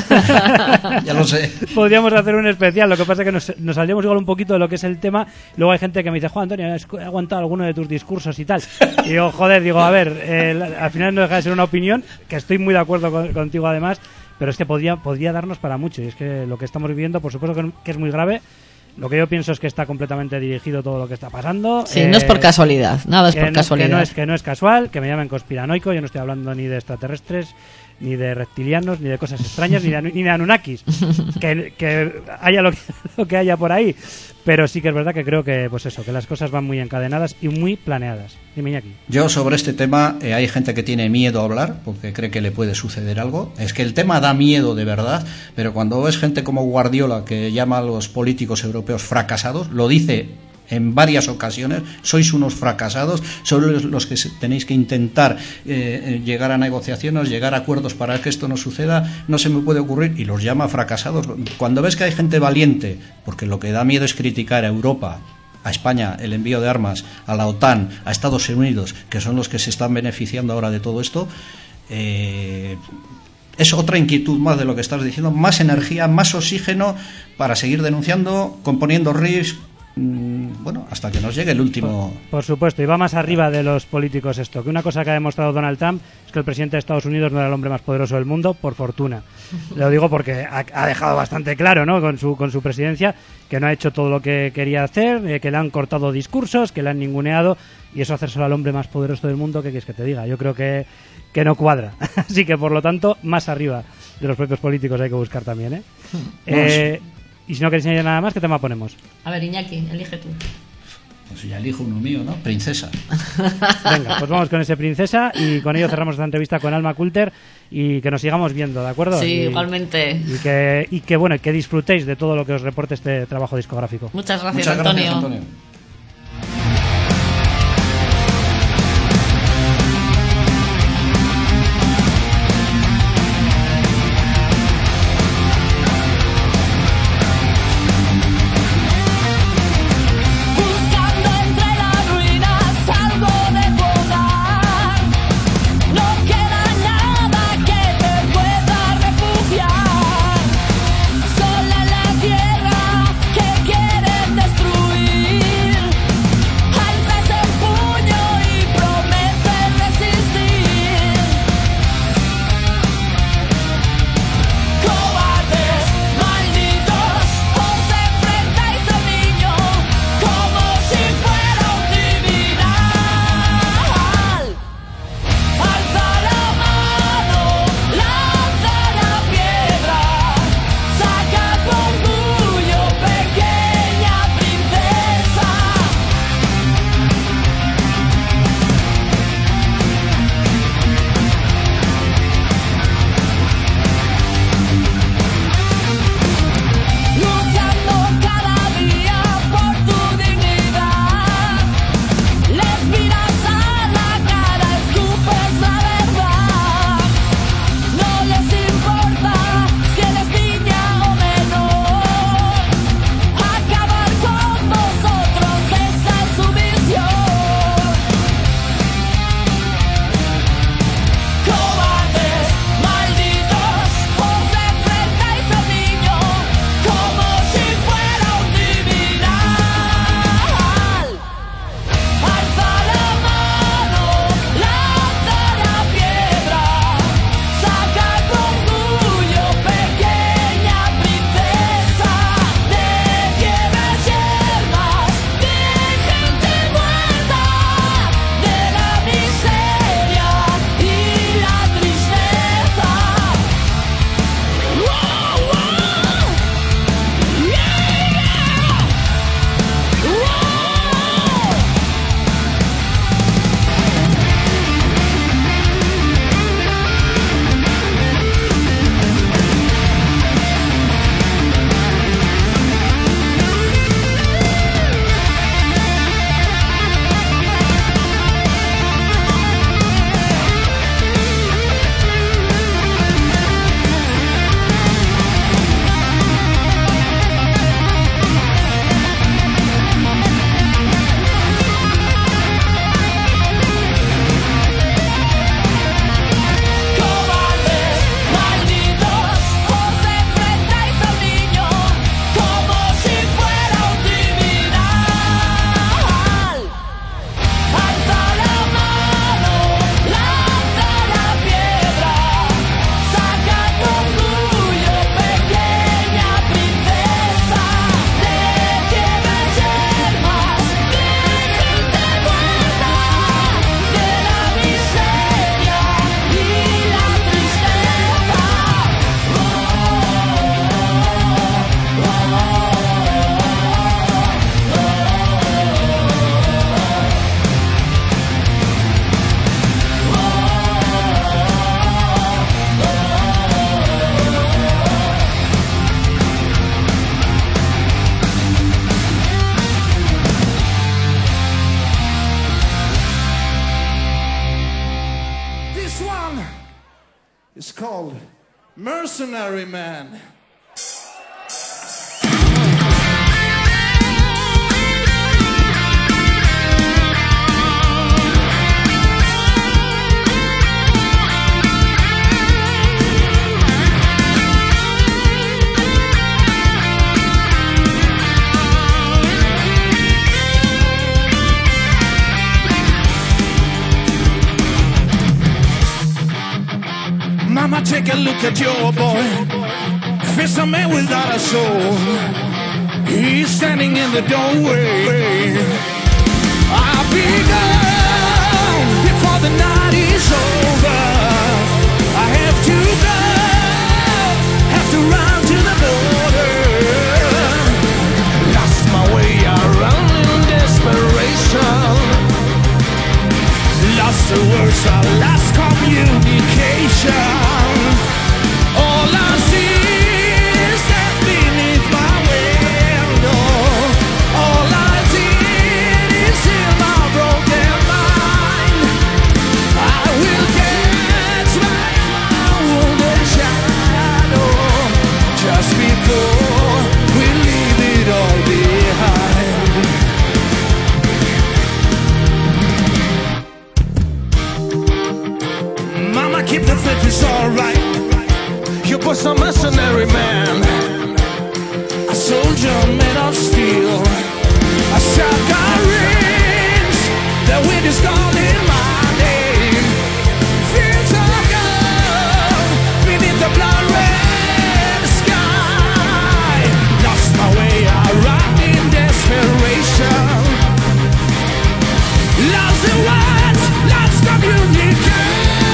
Ya lo sé. Podríamos hacer un especial, lo que pasa es que nos salíamos igual un poquito de lo que es el tema. Luego hay gente que me dice, Juan Antonio, he aguantado alguno de tus discursos y tal. Y yo, a ver, al final no deja de ser una opinión, que estoy muy de acuerdo contigo además, pero es que podría darnos para mucho, y es que lo que estamos viviendo, por supuesto que es muy grave. Lo que yo pienso es que está completamente dirigido todo lo que está pasando. Sí, no es por casualidad, nada es por casualidad. Que no es casual, que me llamen conspiranoico. Yo no estoy hablando ni de extraterrestres, ni de reptilianos, ni de cosas extrañas, ni de Anunnakis. Que haya lo que haya por ahí. Pero sí que es verdad que creo que, pues eso, que las cosas van muy encadenadas y muy planeadas. Dime, Iñaki. Yo sobre este tema, hay gente que tiene miedo a hablar porque cree que le puede suceder algo. Es que el tema da miedo de verdad, pero cuando ves gente como Guardiola, que llama a los políticos europeos fracasados, lo dice en varias ocasiones, sois unos fracasados, sois los que tenéis que intentar llegar a negociaciones, llegar a acuerdos para que esto no suceda, no se me puede ocurrir, y los llama fracasados. Cuando ves que hay gente valiente, porque lo que da miedo es criticar a Europa, a España, el envío de armas, a la OTAN, a Estados Unidos, que son los que se están beneficiando ahora de todo esto, es otra inquietud más de lo que estás diciendo, más energía, más oxígeno para seguir denunciando, componiendo riffs, hasta que nos llegue el último. Por supuesto, y va más arriba de los políticos esto, que una cosa que ha demostrado Donald Trump es que el presidente de Estados Unidos no era el hombre más poderoso del mundo, por fortuna. Lo digo porque ha dejado bastante claro, ¿no?, con su presidencia, que no ha hecho todo lo que quería hacer, que le han cortado discursos, que le han ninguneado, y eso hacérselo al hombre más poderoso del mundo, ¿qué quieres que te diga? Yo creo que no cuadra. Así que, por lo tanto, más arriba de los propios políticos hay que buscar también, ¿eh? Y si no queréis añadir nada más, ¿qué tema ponemos? A ver, Iñaki, elige tú. Pues ya elijo uno mío, ¿no? Princesa. Venga, pues vamos con ese Princesa y con ello cerramos esta entrevista con Alma Coulter y que nos sigamos viendo, ¿de acuerdo? Sí, y, igualmente. Y que bueno, que disfrutéis de todo lo que os reporte este trabajo discográfico. Muchas gracias, Muchas Antonio. gracias, Antonio. It's called Mercenary Man. Mama, take a look at your boy. Face a man without a soul. He's standing in the doorway. I'll be gone before the night is over. I have to go, have to run to the border. Lost my way, I run in desperation. It's our last communication. All I see is that beneath my window. All I did is hear my broken mind. I will catch my wounded shadow just before we leave it all behind. Mama, keep the faith, it's alright. You was a mercenary man, a soldier made of steel. A shotgun rings, the wind is calling my name. Fields of gold beneath the blood red sky. Lost my way, I ran in desperation. Lost the words, lost communication.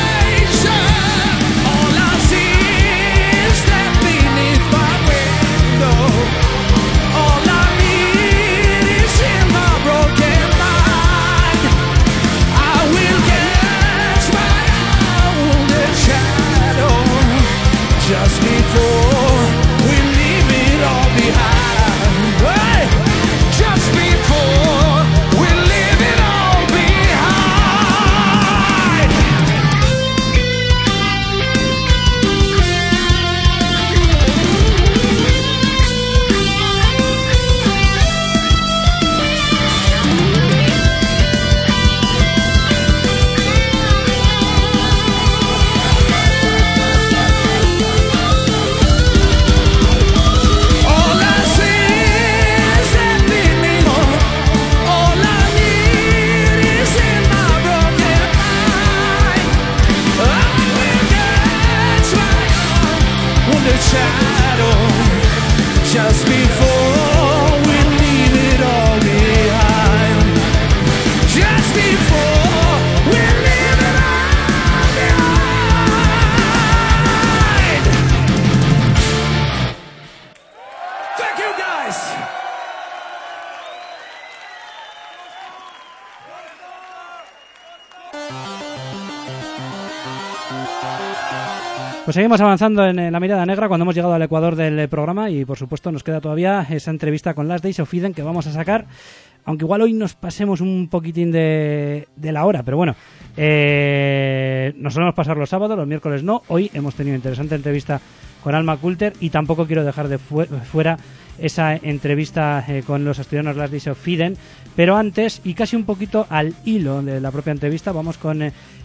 All I see is that beneath my window. All I need is in my broken mind. I will catch my wounded shadow just before we leave it all behind. Hey! Just before we leave it all behind. All I see is that beneath. All I need is in my broken mind. I will catch my wounded shadow just before we leave it all behind. Just before we leave it all behind. Thank you, guys. Pues seguimos avanzando en la mirada negra cuando hemos llegado al ecuador del programa y por supuesto nos queda todavía esa entrevista con Last Days of Eden que vamos a sacar, aunque igual hoy nos pasemos un poquitín de la hora, pero bueno, nos solemos pasar los sábados, los miércoles no. Hoy hemos tenido interesante entrevista con Alma Coulter y tampoco quiero dejar de fuera esa entrevista con los asturianos Last Days of Eden, pero antes y casi un poquito al hilo de la propia entrevista vamos con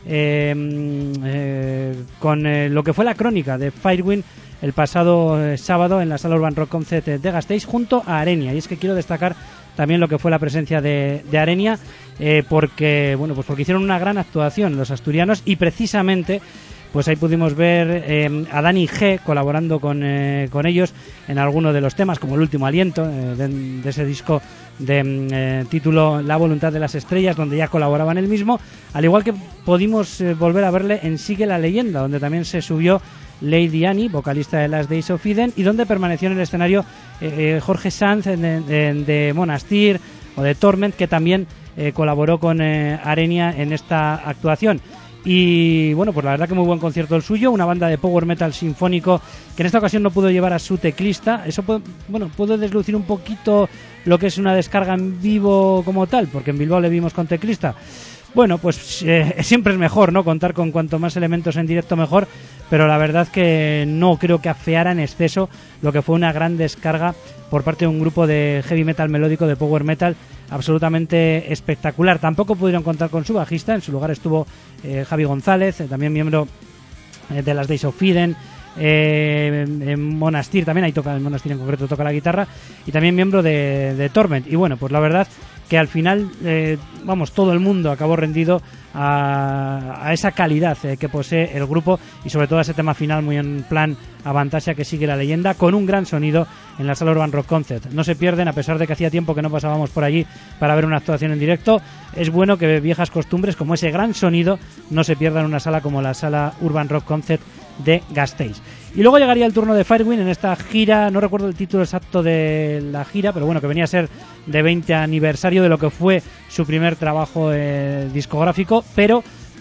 lo que fue la crónica de Firewind el pasado sábado en la sala Urban Rock Concert de Gasteiz junto a Arenia. Y es que quiero destacar también lo que fue la presencia de Arenia porque hicieron una gran actuación los asturianos y precisamente pues ahí pudimos ver a Dani G colaborando con ellos en alguno de los temas, como El último aliento, de ese disco de título La voluntad de las estrellas, donde ya colaboraba en el mismo, al igual que pudimos volver a verle en Sigue la leyenda, donde también se subió Lady Annie, vocalista de Last Days of Eden, y donde permaneció en el escenario Jorge Sanz de Monastir o de Torment, que también colaboró con Arenia en esta actuación. Y bueno, pues la verdad que muy buen concierto el suyo, una banda de power metal sinfónico que en esta ocasión no pudo llevar a su teclista. Eso puede deslucir un poquito lo que es una descarga en vivo como tal, porque en Bilbao le vimos con teclista. Bueno, pues siempre es mejor, ¿no? Contar con cuanto más elementos en directo mejor, pero la verdad que no creo que afeara en exceso lo que fue una gran descarga por parte de un grupo de heavy metal melódico, de power metal, absolutamente espectacular. Tampoco pudieron contar con su bajista, en su lugar estuvo Javi González, también miembro de Last Days of Eden. En Monastir también, ahí toca, en Monastir en concreto toca la guitarra, y también miembro de Torment. Y bueno, pues la verdad que al final todo el mundo acabó rendido a esa calidad que posee el grupo, y sobre todo a ese tema final muy en plan Avantasia, que sigue la leyenda, con un gran sonido en la sala Urban Rock Concert. No se pierden, a pesar de que hacía tiempo que no pasábamos por allí para ver una actuación en directo. Es bueno que viejas costumbres como ese gran sonido no se pierdan en una sala como la sala Urban Rock Concert de Gasteiz. Y luego llegaría el turno de Firewind en esta gira, no recuerdo el título exacto de la gira, pero bueno, que venía a ser de 20 aniversario de lo que fue su primer trabajo discográfico, pero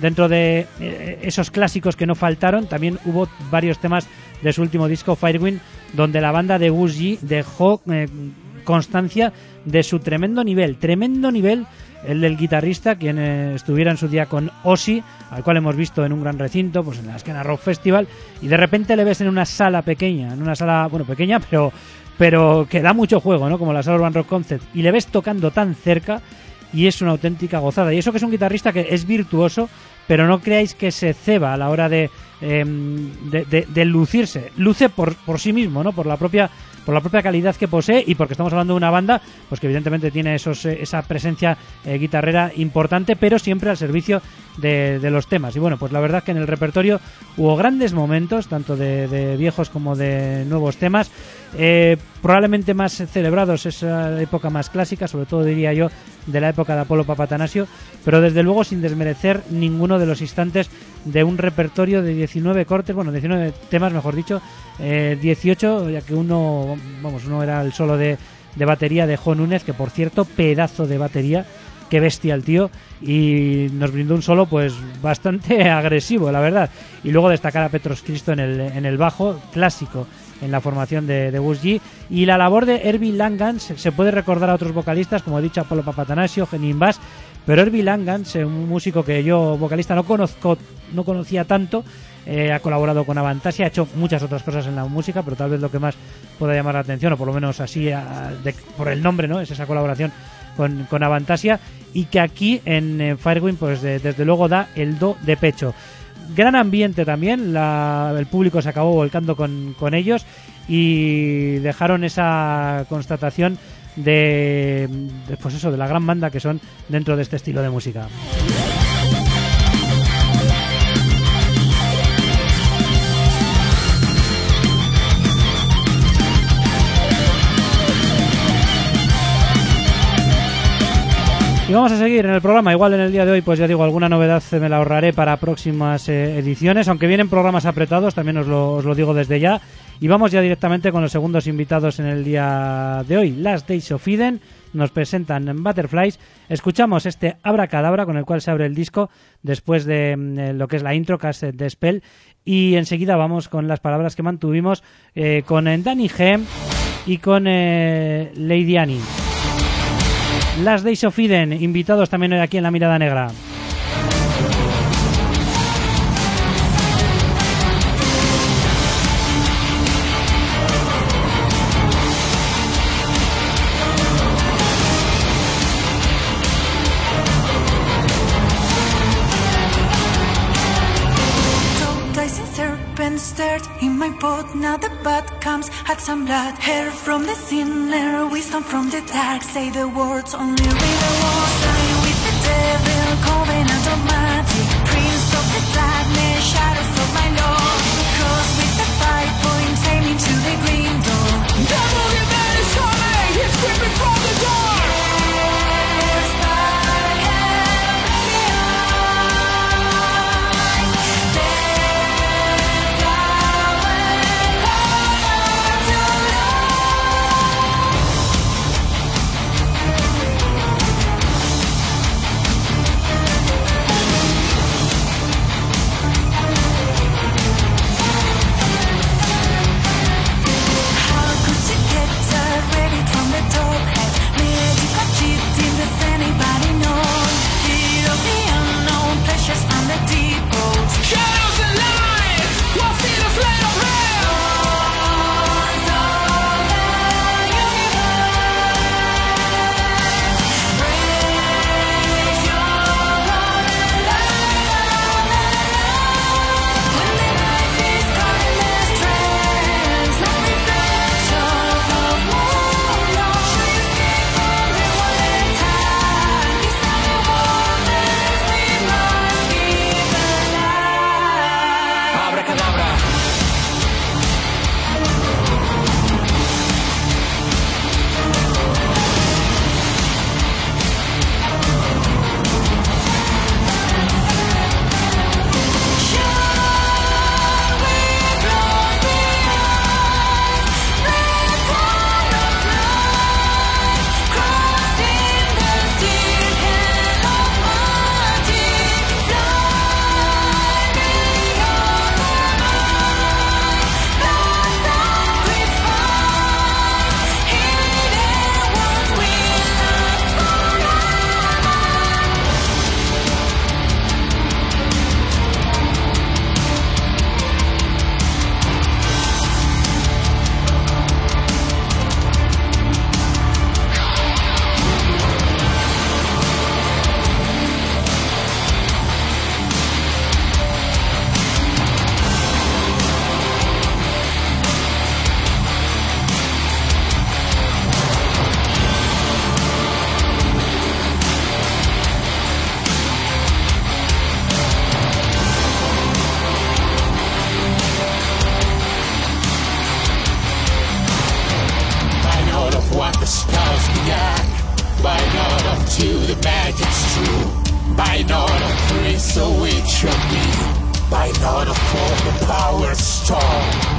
dentro de esos clásicos que no faltaron, también hubo varios temas de su último disco, Firewind, donde la banda de Gus G dejó constancia de su tremendo nivel, el del guitarrista, quien estuviera en su día con Ozzy, al cual hemos visto en un gran recinto, pues en la Esquena Rock Festival, y de repente le ves en una sala pequeña, pequeña, pero que da mucho juego, ¿no? Como la sala Urban Rock Concept, y le ves tocando tan cerca, y es una auténtica gozada. Y eso que es un guitarrista que es virtuoso, pero no creáis que se ceba a la hora de lucirse. Luce por sí mismo, ¿no? Por la propia calidad que posee, y porque estamos hablando de una banda pues que evidentemente tiene esa presencia guitarrera importante, pero siempre al servicio de los temas. Y bueno, pues la verdad es que en el repertorio hubo grandes momentos, tanto de viejos como de nuevos temas, probablemente más celebrados esa época más clásica, sobre todo diría yo de la época de Apolo Papatanasio, pero desde luego sin desmerecer ninguno de los instantes de un repertorio de 19 temas, mejor dicho, 18, ya que uno era el solo de batería de Jo Núñez, que por cierto, pedazo de batería, qué bestia el tío, y nos brindó un solo pues bastante agresivo, la verdad. Y luego destacar a Petros Christo en el bajo, clásico en la formación de Gus G, y la labor de Herbie Langans. Se puede recordar a otros vocalistas, como he dicho, Apolo Papatanasio, Henning Bass, pero Herbie Langans, un músico que yo, vocalista, no conocía tanto, ha colaborado con Avantasia, ha hecho muchas otras cosas en la música, pero tal vez lo que más pueda llamar la atención, o por lo menos así por el nombre, ¿no?, es esa colaboración con Avantasia, y que aquí en Firewind pues desde luego da el do de pecho. Gran ambiente también, el público se acabó volcando con ellos, y dejaron esa constatación de la gran banda que son dentro de este estilo de música. Y vamos a seguir en el programa. Igual en el día de hoy, pues ya digo, alguna novedad me la ahorraré para próximas ediciones, aunque vienen programas apretados, también os lo digo desde ya. Y vamos ya directamente con los segundos invitados en el día de hoy. Last Days of Eden nos presentan Butterflies. Escuchamos este Abracadabra, con el cual se abre el disco, después de lo que es la intro, Cast the Spell. Y enseguida vamos con las palabras que mantuvimos con Danny G y con Lady Annie. Last Days of Eden, invitados también hoy aquí en La Mirada Negra. Stared in my pot, now the bud comes, had some blood, hair from the sinner, wisdom from the dark, say the words, only read the words, sign with the devil, covenant of magic, prince of the darkness, shadows of my lord, because with the 5 points aiming to the green door, devil, your man is coming, he's creeping from the door. By not a free, so it should be. By not a for the power strong.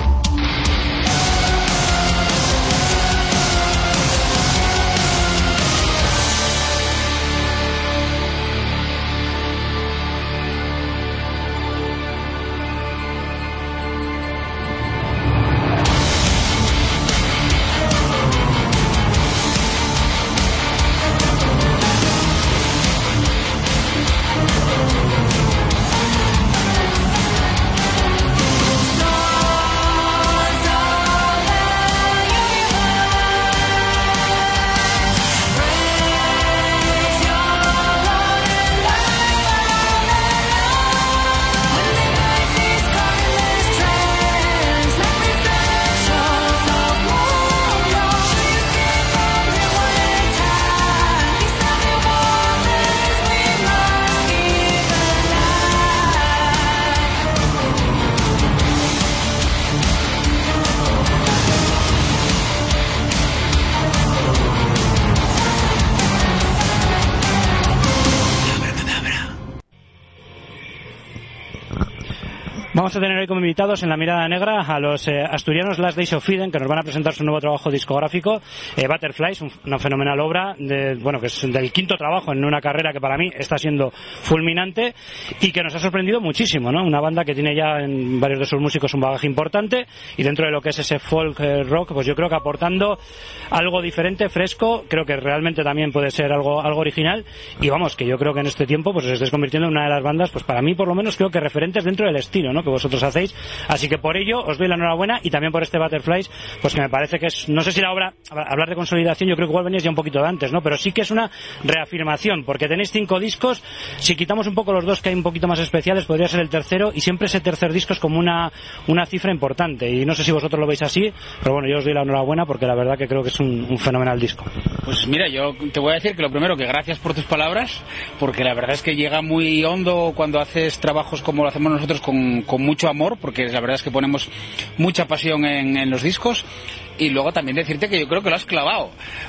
Vamos a tener hoy como invitados en La Mirada Negra a los asturianos Last Days of Eden, que nos van a presentar su nuevo trabajo discográfico, Butterflies, una fenomenal obra, que es del quinto trabajo en una carrera que para mí está siendo fulminante y que nos ha sorprendido muchísimo, ¿no? Una banda que tiene ya en varios de sus músicos un bagaje importante y dentro de lo que es ese folk rock, pues yo creo que aportando algo diferente, fresco, creo que realmente también puede ser algo original y vamos, que yo creo que en este tiempo pues os estáis convirtiendo en una de las bandas, pues para mí por lo menos creo que referentes dentro del estilo, ¿no? Que vosotros hacéis, así que por ello os doy la enhorabuena y también por este Butterflies, pues que me parece que es, no sé si la obra, hablar de consolidación, yo creo que igual venís ya un poquito de antes, ¿no? Pero sí que es una reafirmación, porque tenéis 5 discos, si quitamos un poco los 2 que hay un poquito más especiales, podría ser el tercero, y siempre ese tercer disco es como una cifra importante, y no sé si vosotros lo veis así, pero bueno, yo os doy la enhorabuena porque la verdad que creo que es un fenomenal disco. Pues mira, yo te voy a decir que lo primero, que gracias por tus palabras, porque la verdad es que llega muy hondo cuando haces trabajos como lo hacemos nosotros con mucho amor, porque la verdad es que ponemos mucha pasión en los discos. Y luego también decirte que yo creo que lo has clavado,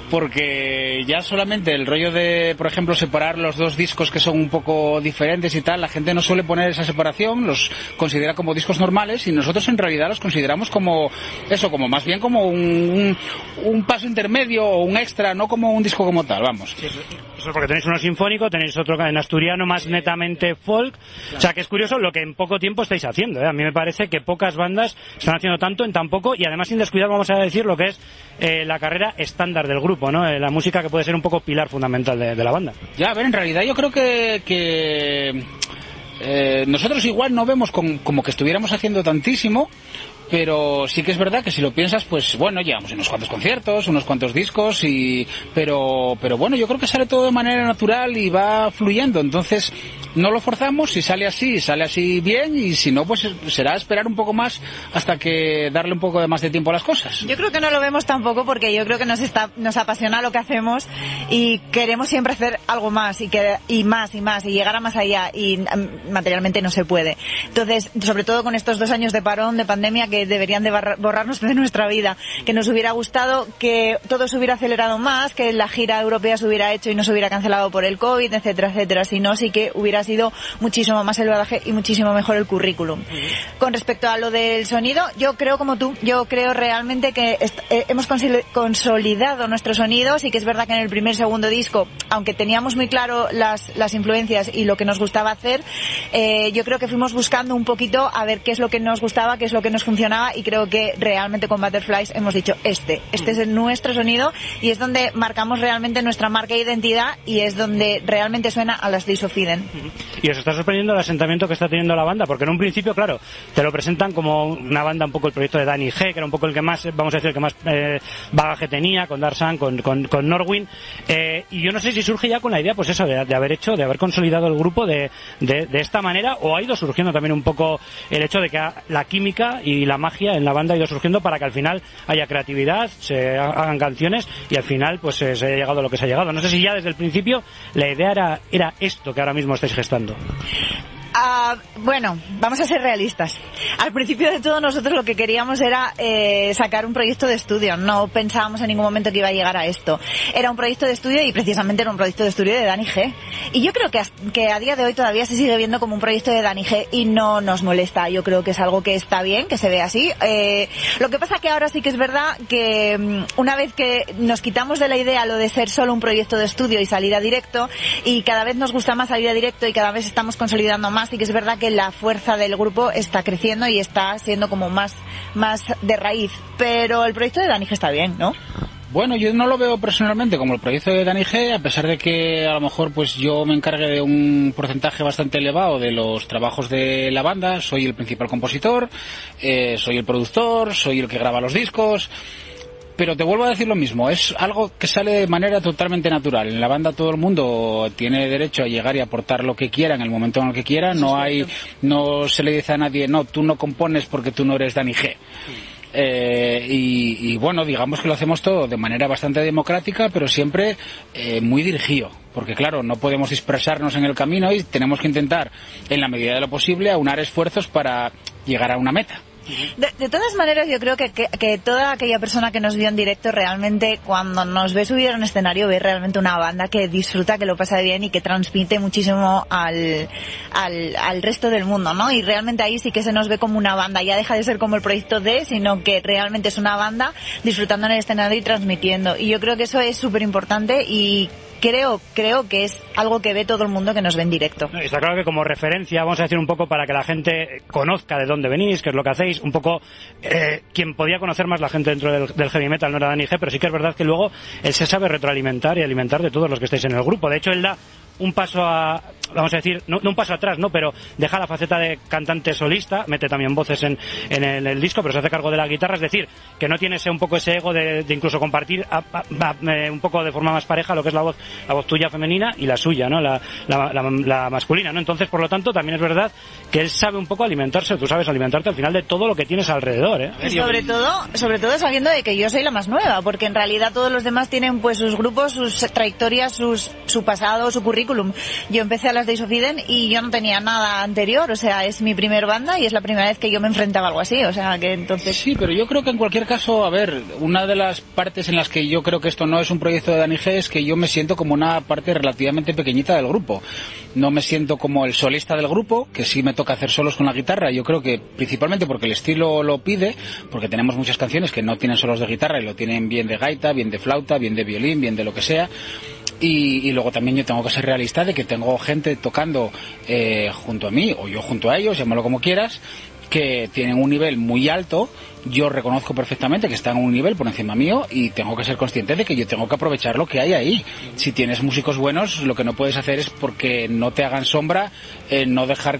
porque ya solamente el rollo de, por ejemplo, separar los 2 discos que son un poco diferentes y tal, la gente no suele poner esa separación, los considera como discos normales y nosotros en realidad los consideramos como eso, como más bien como un paso intermedio o un extra, no como un disco como tal, vamos. Sí, eso porque tenéis uno sinfónico, tenéis otro en asturiano más netamente folk, o sea que es curioso lo que en poco tiempo estáis haciendo, ¿eh? A mí me parece que pocas bandas están haciendo tanto en tan poco y además sin descuidar, vamos a decir, lo que es la carrera estándar del grupo, ¿no? La música que puede ser un poco pilar fundamental de la banda. Ya, a ver, en realidad yo creo que nosotros igual no vemos como que estuviéramos haciendo tantísimo, pero sí que es verdad que si lo piensas, pues bueno, llevamos unos cuantos conciertos, unos cuantos discos, pero bueno, yo creo que sale todo de manera natural y va fluyendo, entonces no lo forzamos, si sale así bien, y si no, pues será esperar un poco más hasta que darle un poco de más de tiempo a las cosas. Yo creo que no lo vemos tampoco porque yo creo que nos apasiona lo que hacemos y queremos siempre hacer algo más y más y llegar a más allá, y materialmente no se puede. Entonces, sobre todo con estos 2 años de parón, de pandemia, que deberían de borrarnos de nuestra vida, que nos hubiera gustado que todo se hubiera acelerado más, que la gira europea se hubiera hecho y no se hubiera cancelado por el COVID, etcétera, etcétera. Si no, sí que hubiera sido muchísimo más el bagaje y muchísimo mejor el currículum. Con respecto a lo del sonido, yo creo como tú, yo creo realmente que hemos consolidado nuestro sonido. Sí que es verdad que en el primer, segundo disco, aunque teníamos muy claro las influencias y lo que nos gustaba hacer, yo creo que fuimos buscando un poquito a ver qué es lo que nos gustaba, qué es lo que nos funcionaba, y creo que realmente con Butterflies hemos dicho este es nuestro sonido y es donde marcamos realmente nuestra marca e identidad, y es donde realmente suena a Last Days of Eden. Y os está sorprendiendo el asentamiento que está teniendo la banda, porque en un principio, claro, te lo presentan como una banda, un poco el proyecto de Danny G, que era un poco el que más, vamos a decir, el que más bagaje tenía, con Darshan, con Norwin, y yo no sé si surge ya con la idea, pues eso, de haber consolidado el grupo de esta manera, o ha ido surgiendo también un poco el hecho de que la química y la magia en la banda ha ido surgiendo para que al final haya creatividad, se hagan canciones y al final pues se haya llegado a lo que se ha llegado. No sé si ya desde el principio la idea era esto que ahora mismo estáis gestando. Bueno, vamos a ser realistas. Al principio de todo nosotros lo que queríamos era sacar un proyecto de estudio. No pensábamos en ningún momento que iba a llegar a esto. Era un proyecto de estudio y precisamente era un proyecto de estudio de Dani G. Y yo creo que a día de hoy todavía se sigue viendo como un proyecto de Dani G y no nos molesta. Yo creo que es algo que está bien, que se ve así. Lo que pasa que ahora sí que es verdad que una vez que nos quitamos de la idea lo de ser solo un proyecto de estudio y salir a directo, y cada vez nos gusta más salir a directo y cada vez estamos consolidando más, y que es verdad que la fuerza del grupo está creciendo y está siendo como más de raíz, pero el proyecto de Dani G está bien, ¿no? Bueno, yo no lo veo personalmente como el proyecto de Dani G, a pesar de que a lo mejor pues yo me encargue de un porcentaje bastante elevado de los trabajos de la banda. Soy el principal compositor, soy el productor, soy el que graba los discos. Pero te vuelvo a decir lo mismo, es algo que sale de manera totalmente natural. En la banda todo el mundo tiene derecho a llegar y aportar lo que quiera en el momento en el que quiera. No se le dice a nadie, no, tú no compones porque tú no eres Dani G. Y bueno, digamos que lo hacemos todo de manera bastante democrática, pero siempre muy dirigido. Porque claro, no podemos dispersarnos en el camino y tenemos que intentar, en la medida de lo posible, aunar esfuerzos para llegar a una meta. De todas maneras, yo creo que toda aquella persona que nos vio en directo realmente, cuando nos ve subir a un escenario, ve realmente una banda que disfruta, que lo pasa bien y que transmite muchísimo al resto del mundo, ¿no? Y realmente ahí sí que se nos ve como una banda, ya deja de ser como el proyecto D, sino que realmente es una banda disfrutando en el escenario y transmitiendo. Y yo creo que eso es súper importante y creo que es algo que ve todo el mundo que nos ve en directo. Está claro que como referencia, vamos a decir un poco para que la gente conozca de dónde venís, qué es lo que hacéis, un poco quien podía conocer más la gente dentro del heavy metal no era Dani G, pero sí que es verdad que luego él se sabe retroalimentar y alimentar de todos los que estáis en el grupo. De hecho, él da un paso vamos a decir, no un paso atrás, ¿no? Pero deja la faceta de cantante solista, mete también voces en el disco, pero se hace cargo de la guitarra, es decir, que no tiene un poco ese ego de incluso compartir un poco de forma más pareja lo que es la voz tuya femenina y la suya, ¿no? La masculina, ¿no? Entonces, por lo tanto, también es verdad que él sabe un poco alimentarse, tú sabes alimentarte al final de todo lo que tienes alrededor, ¿eh? Y sobre todo sabiendo de que yo soy la más nueva, porque en realidad todos los demás tienen pues sus grupos, sus trayectorias, su pasado, su currículum. Yo empecé a las Days of Eden y yo no tenía nada anterior, o sea, es mi primer banda y es la primera vez que yo me enfrentaba a algo así, o sea, que entonces... Sí, pero yo creo que en cualquier caso, a ver, una de las partes en las que yo creo que esto no es un proyecto de Dani G es que yo me siento como una parte relativamente pequeñita del grupo. No me siento como el solista del grupo, que sí me toca hacer solos con la guitarra. Yo creo que principalmente porque el estilo lo pide, porque tenemos muchas canciones que no tienen solos de guitarra y lo tienen bien de gaita, bien de flauta, bien de violín, bien de lo que sea. Y luego también yo tengo que ser realista de que tengo gente tocando junto a mí, o yo junto a ellos, llámalo como quieras, que tienen un nivel muy alto. Yo reconozco perfectamente que están a un nivel por encima mío y tengo que ser consciente de que yo tengo que aprovechar lo que hay ahí. Si tienes músicos buenos, lo que no puedes hacer es, porque no te hagan sombra, no dejar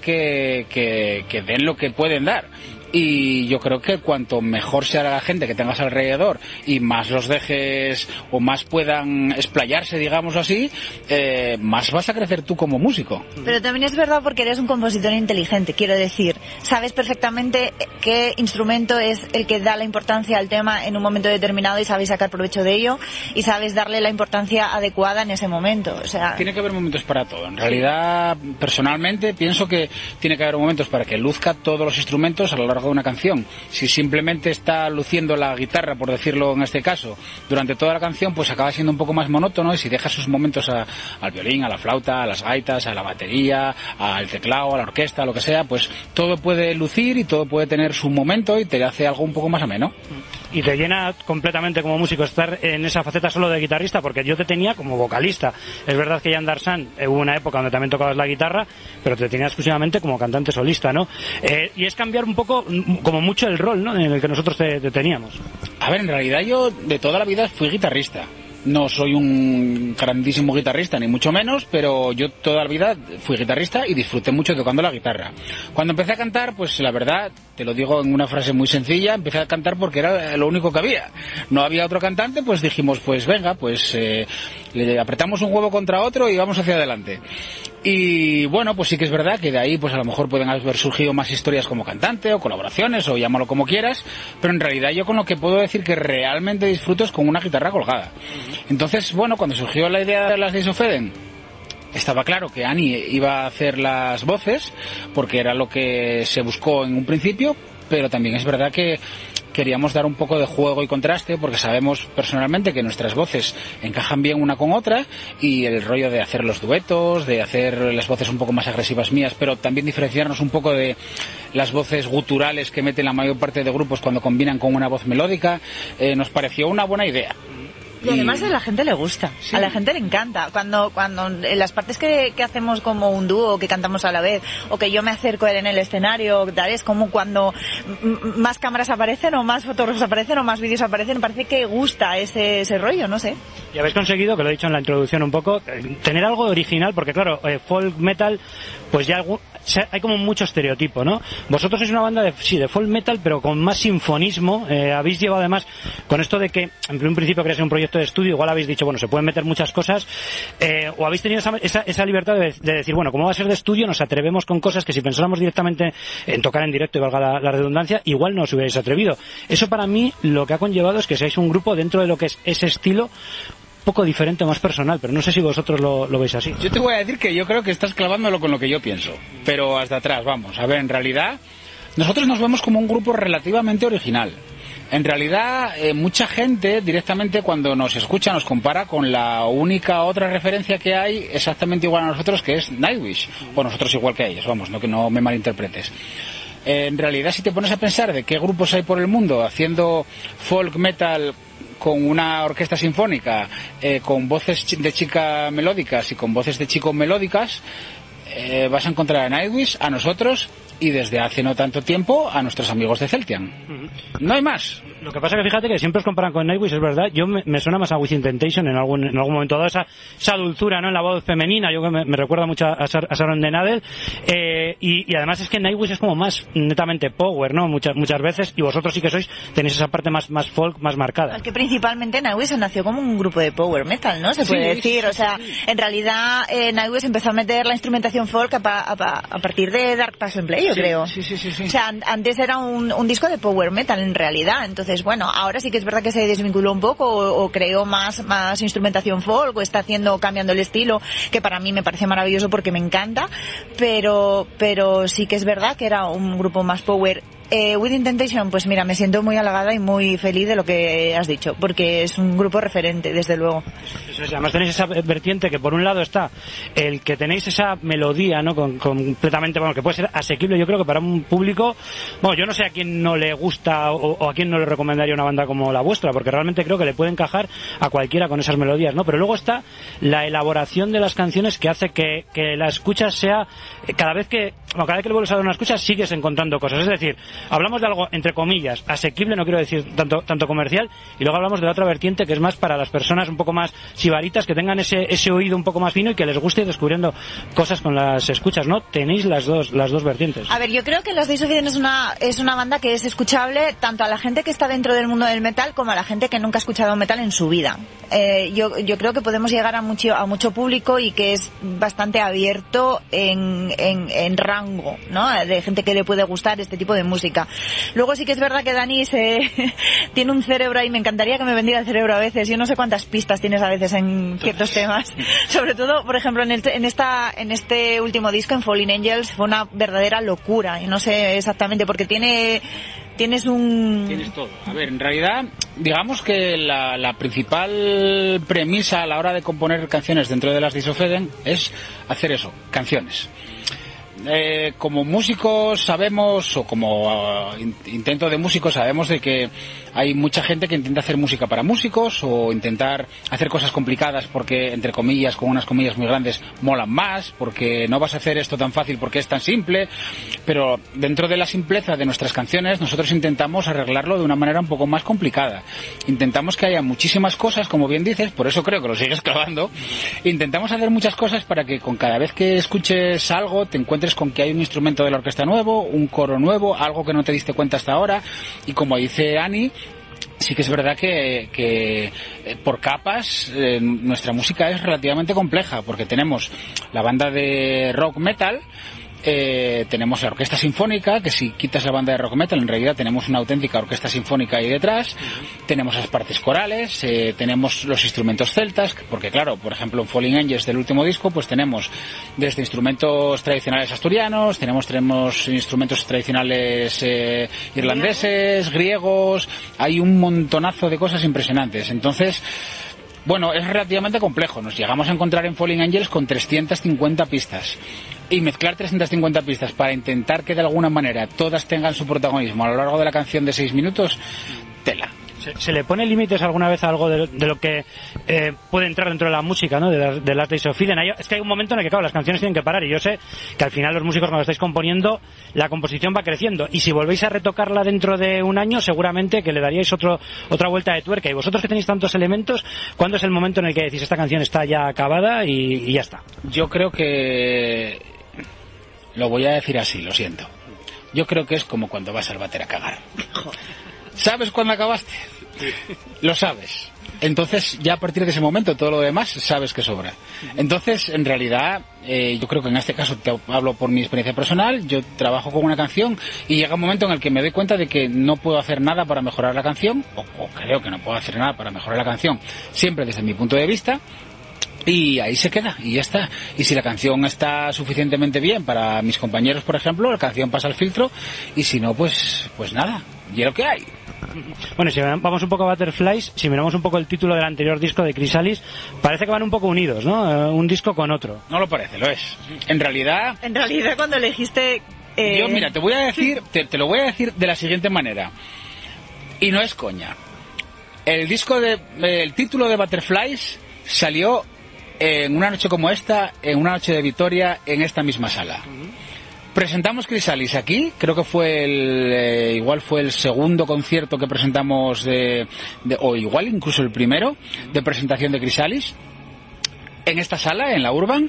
que den lo que pueden dar. Y yo creo que cuanto mejor sea la gente que tengas alrededor y más los dejes o más puedan explayarse, digamos así, más vas a crecer tú como músico. Pero también es verdad porque eres un compositor inteligente, quiero decir, sabes perfectamente qué instrumento es el que da la importancia al tema en un momento determinado y sabes sacar provecho de ello y sabes darle la importancia adecuada en ese momento, o sea... Tiene que haber momentos para todo. En realidad, personalmente, pienso que tiene que haber momentos para que luzca todos los instrumentos a lo largo de una canción. Si simplemente está luciendo la guitarra, por decirlo en este caso, durante toda la canción, pues acaba siendo un poco más monótono, y si dejas sus momentos al violín, a la flauta, a las gaitas, a la batería, al teclado, a la orquesta, a lo que sea, pues todo puede lucir y todo puede tener su momento y te hace algo un poco más ameno. Y te llena completamente como músico estar en esa faceta solo de guitarrista, porque yo te tenía como vocalista. Es verdad que ya en Darsan hubo una época donde también tocabas la guitarra, pero te tenía exclusivamente como cantante solista, ¿no? Y es cambiar un poco, como mucho el rol, ¿no?, en el que nosotros te teníamos. A ver, en realidad yo de toda la vida fui guitarrista. No soy un grandísimo guitarrista, ni mucho menos, pero yo toda la vida fui guitarrista y disfruté mucho tocando la guitarra. Cuando empecé a cantar, pues la verdad, te lo digo en una frase muy sencilla, empecé a cantar porque era lo único que había. No había otro cantante, pues dijimos, pues venga, pues le apretamos un huevo contra otro y vamos hacia adelante. Y bueno, pues sí que es verdad que de ahí pues a lo mejor pueden haber surgido más historias como cantante o colaboraciones o llámalo como quieras, pero en realidad yo con lo que puedo decir que realmente disfruto es con una guitarra colgada. Entonces, bueno, cuando surgió la idea de las Days of Eden, estaba claro que Ani iba a hacer las voces, porque era lo que se buscó en un principio, pero también es verdad que queríamos dar un poco de juego y contraste, porque sabemos personalmente que nuestras voces encajan bien una con otra, y el rollo de hacer los duetos, de hacer las voces un poco más agresivas mías, pero también diferenciarnos un poco de las voces guturales que meten la mayor parte de grupos cuando combinan con una voz melódica, nos pareció una buena idea. Y además a la gente le gusta, sí. A la gente le encanta. Cuando en las partes que hacemos como un dúo, que cantamos a la vez, o que yo me acerco en el escenario, tal, es como cuando más cámaras aparecen, o más fotógrafos aparecen, o más vídeos aparecen, parece que gusta ese rollo, no sé. Y habéis conseguido, que lo he dicho en la introducción un poco, tener algo original, porque claro, folk metal, pues ya hay como mucho estereotipo, ¿no? Vosotros sois una banda de folk metal, pero con más sinfonismo. Habéis llevado además, con esto de que en un principio quería ser un proyecto de estudio, igual habéis dicho, bueno, se pueden meter muchas cosas, o habéis tenido esa libertad de decir, bueno, como va a ser de estudio, nos atrevemos con cosas que si pensáramos directamente en tocar en directo, y valga la redundancia, igual no os hubierais atrevido. Eso para mí lo que ha conllevado es que seáis un grupo dentro de lo que es ese estilo, poco diferente, más personal, pero no sé si vosotros lo veis así. Yo te voy a decir que yo creo que estás clavándolo con lo que yo pienso, pero hasta atrás, vamos. A ver, en realidad, nosotros nos vemos como un grupo relativamente original. En realidad, mucha gente directamente cuando nos escucha nos compara con la única otra referencia que hay exactamente igual a nosotros, que es Nightwish, o nosotros igual que ellos, vamos, no que no me malinterpretes. En realidad, si te pones a pensar de qué grupos hay por el mundo haciendo folk metal con una orquesta sinfónica, con voces de chica melódicas y con voces de chicos melódicas, vas a encontrar a Nightwish, a nosotros y desde hace no tanto tiempo a nuestros amigos de Celtian. No hay más. Lo que pasa es que fíjate que siempre os comparan con Nightwish, es verdad. Yo me suena más a Within Temptation en algún momento dado, esa dulzura, ¿no?, en la voz femenina. Yo me recuerda mucho a Sharon de Nadel, y además es que Nightwish es como más netamente power, ¿no?, muchas veces, y vosotros sí que tenéis esa parte más folk, más marcada. Es que principalmente Nightwish nació como un grupo de power metal, ¿no? Se puede decir, o sea, en realidad Nightwish empezó a meter la instrumentación folk a partir de Dark Passion Play, yo creo. Sí. O sea, antes era un disco de power metal en realidad. Entonces, bueno, ahora sí que es verdad que se desvinculó un poco o creó más instrumentación folk, o está cambiando el estilo, que para mí me parece maravilloso porque me encanta, pero sí que es verdad que era un grupo más power. Within Temptation, pues mira, me siento muy halagada y muy feliz de lo que has dicho, porque es un grupo referente, desde luego. Eso es, además tenéis esa vertiente que por un lado está el que tenéis esa melodía, ¿no?, completamente, bueno, que puede ser asequible, yo creo que para un público, bueno, yo no sé a quién no le gusta o a quién no le recomendaría una banda como la vuestra, porque realmente creo que le puede encajar a cualquiera con esas melodías, ¿no? Pero luego está la elaboración de las canciones, que hace que la escucha sea, cada vez que le vuelves a dar una escucha sigues encontrando cosas, es decir, hablamos de algo, entre comillas, asequible, no quiero decir tanto comercial, y luego hablamos de la otra vertiente que es más para las personas un poco más sibaritas, que tengan ese oído un poco más fino y que les guste ir descubriendo cosas con las escuchas, ¿no? Tenéis las dos vertientes. A ver, yo creo que Las Days of Eden es una banda que es escuchable tanto a la gente que está dentro del mundo del metal como a la gente que nunca ha escuchado metal en su vida. Yo creo que podemos llegar a mucho público y que es bastante abierto en rango, ¿no?, de gente que le puede gustar este tipo de música. Luego sí que es verdad que Dani tiene un cerebro ahí, me encantaría que me vendiera el cerebro a veces. Yo no sé cuántas pistas tienes a veces en ciertos temas. Sobre todo, por ejemplo, en este último disco, en Fallen Angels, fue una verdadera locura. Y no sé exactamente, porque tienes todo. A ver, en realidad, digamos que la principal premisa a la hora de componer canciones dentro de Las Days of Eden es hacer eso, canciones. Como músicos sabemos, o como intento de músicos sabemos de que hay mucha gente que intenta hacer música para músicos, o intentar hacer cosas complicadas porque, entre comillas, con unas comillas muy grandes, molan más, porque no vas a hacer esto tan fácil porque es tan simple. Pero dentro de la simpleza de nuestras canciones, nosotros intentamos arreglarlo de una manera un poco más complicada. Intentamos que haya muchísimas cosas, como bien dices, por eso creo que lo sigues clavando. Intentamos hacer muchas cosas para que con cada vez que escuches algo te encuentres con que hay un instrumento de la orquesta nuevo, un coro nuevo, algo que no te diste cuenta hasta ahora. Y como dice Ani, sí que es verdad que por capas nuestra música es relativamente compleja, porque tenemos la banda de rock metal, tenemos la orquesta sinfónica, que si quitas la banda de rock metal, en realidad tenemos una auténtica orquesta sinfónica ahí detrás. Tenemos las partes corales, tenemos los instrumentos celtas, porque claro, por ejemplo en Falling Angels del último disco, pues tenemos desde instrumentos tradicionales asturianos, tenemos instrumentos tradicionales irlandeses, griegos, hay un montonazo de cosas impresionantes. Entonces, bueno, es relativamente complejo. Nos llegamos a encontrar en Falling Angels con 350 pistas. Y mezclar 350 pistas para intentar que de alguna manera todas tengan su protagonismo a lo largo de la canción de 6 minutos, tela. ¿Se le pone límites alguna vez a algo de lo que puede entrar dentro de la música, ¿no? de Last Days of Eden? Es que hay un momento en el que, claro, las canciones tienen que parar, y yo sé que al final los músicos, cuando estáis componiendo, la composición va creciendo, y si volvéis a retocarla dentro de un año, seguramente que le daríais otra vuelta de tuerca. Y vosotros, que tenéis tantos elementos, ¿cuándo es el momento en el que decís esta canción está ya acabada y ya está? Yo creo que... lo voy a decir así, lo siento. Yo creo que es como cuando vas al váter a cagar. ¿Sabes cuándo acabaste? Lo sabes. Entonces, ya a partir de ese momento, todo lo demás sabes que sobra. Entonces, en realidad, yo creo que en este caso, te hablo por mi experiencia personal, yo trabajo con una canción y llega un momento en el que me doy cuenta de que no puedo hacer nada para mejorar la canción, o creo que no puedo hacer nada para mejorar la canción, siempre desde mi punto de vista. Y ahí se queda, y ya está. Y si la canción está suficientemente bien para mis compañeros, por ejemplo, la canción pasa al filtro, y si no, pues nada, y es lo que hay. Bueno, si vamos un poco a Butterflies, si miramos un poco el título del anterior disco de Chrysalis, parece que van un poco unidos, ¿no? Un disco con otro. No lo parece, lo es. En realidad, cuando elegiste... Yo, mira, te voy a decir, te lo voy a decir de la siguiente manera, y no es coña. El título de Butterflies salió en una noche como esta, en una noche de Vitoria, en esta misma sala. Presentamos Chrysalis aquí, creo que fue igual fue el segundo concierto que presentamos o igual incluso el primero de presentación de Chrysalis en esta sala, en la Urban,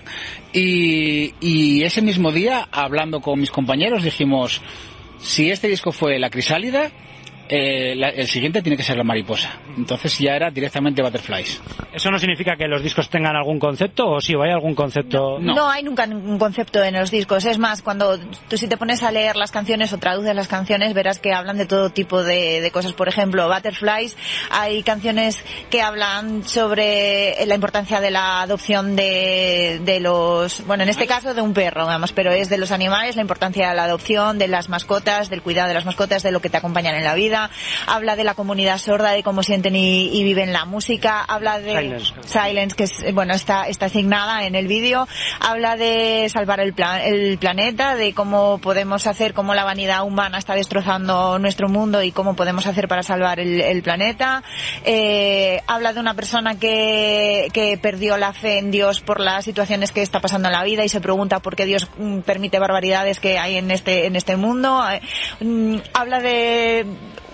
y ese mismo día, hablando con mis compañeros, dijimos, si este disco fue la Crisálida, el siguiente tiene que ser la Mariposa. Entonces ya era directamente Butterflies. ¿Eso no significa que los discos tengan algún concepto, o sí, o hay algún concepto? No hay nunca ningún concepto en los discos. Es más, cuando tú, si te pones a leer las canciones o traduces las canciones, verás que hablan de todo tipo de cosas. Por ejemplo, Butterflies, hay canciones que hablan sobre la importancia de la adopción de los, bueno, en este caso de un perro, vamos, pero es de los animales, la importancia de la adopción, de las mascotas, del cuidado de las mascotas, de lo que te acompañan en la vida. Habla de la comunidad sorda, de cómo sienten y viven la música. Habla de Silence, que es, bueno, está asignada en el vídeo. Habla de salvar el planeta, de cómo podemos hacer, cómo la vanidad humana está destrozando nuestro mundo y cómo podemos hacer para salvar el planeta. Habla de una persona que perdió la fe en Dios por las situaciones que está pasando en la vida y se pregunta por qué Dios permite barbaridades que hay en este mundo. Habla de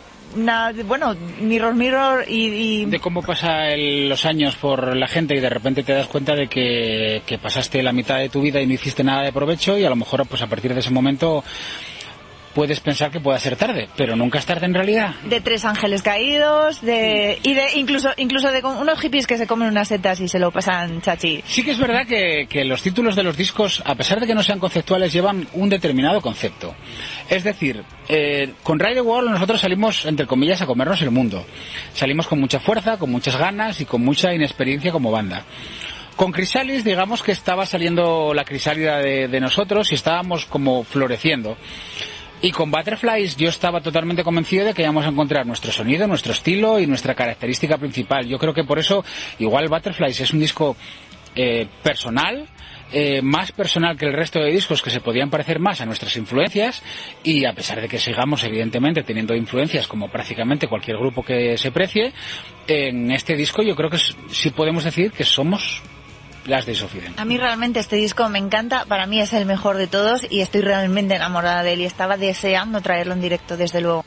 Mirror y de cómo pasa los años por la gente y de repente te das cuenta de que pasaste la mitad de tu vida y no hiciste nada de provecho, y a lo mejor pues a partir de ese momento puedes pensar que pueda ser tarde, pero nunca es tarde en realidad. De 3 ángeles caídos, incluso de unos hippies que se comen unas setas y se lo pasan chachi. Sí que es verdad que los títulos de los discos, a pesar de que no sean conceptuales, llevan un determinado concepto. Es decir, con Ride the World nosotros salimos, entre comillas, a comernos el mundo. Salimos con mucha fuerza, con muchas ganas y con mucha inexperiencia como banda. Con Chrysalis, digamos que estaba saliendo la crisálida de nosotros y estábamos como floreciendo. Y con Butterflies yo estaba totalmente convencido de que íbamos a encontrar nuestro sonido, nuestro estilo y nuestra característica principal. Yo creo que por eso, igual Butterflies es un disco personal, más personal que el resto de discos que se podían parecer más a nuestras influencias, y a pesar de que sigamos evidentemente teniendo influencias como prácticamente cualquier grupo que se precie, en este disco yo creo que sí podemos decir que somos Last Days of Eden. A mí realmente este disco me encanta, para mí es el mejor de todos y estoy realmente enamorada de él y estaba deseando traerlo en directo, desde luego.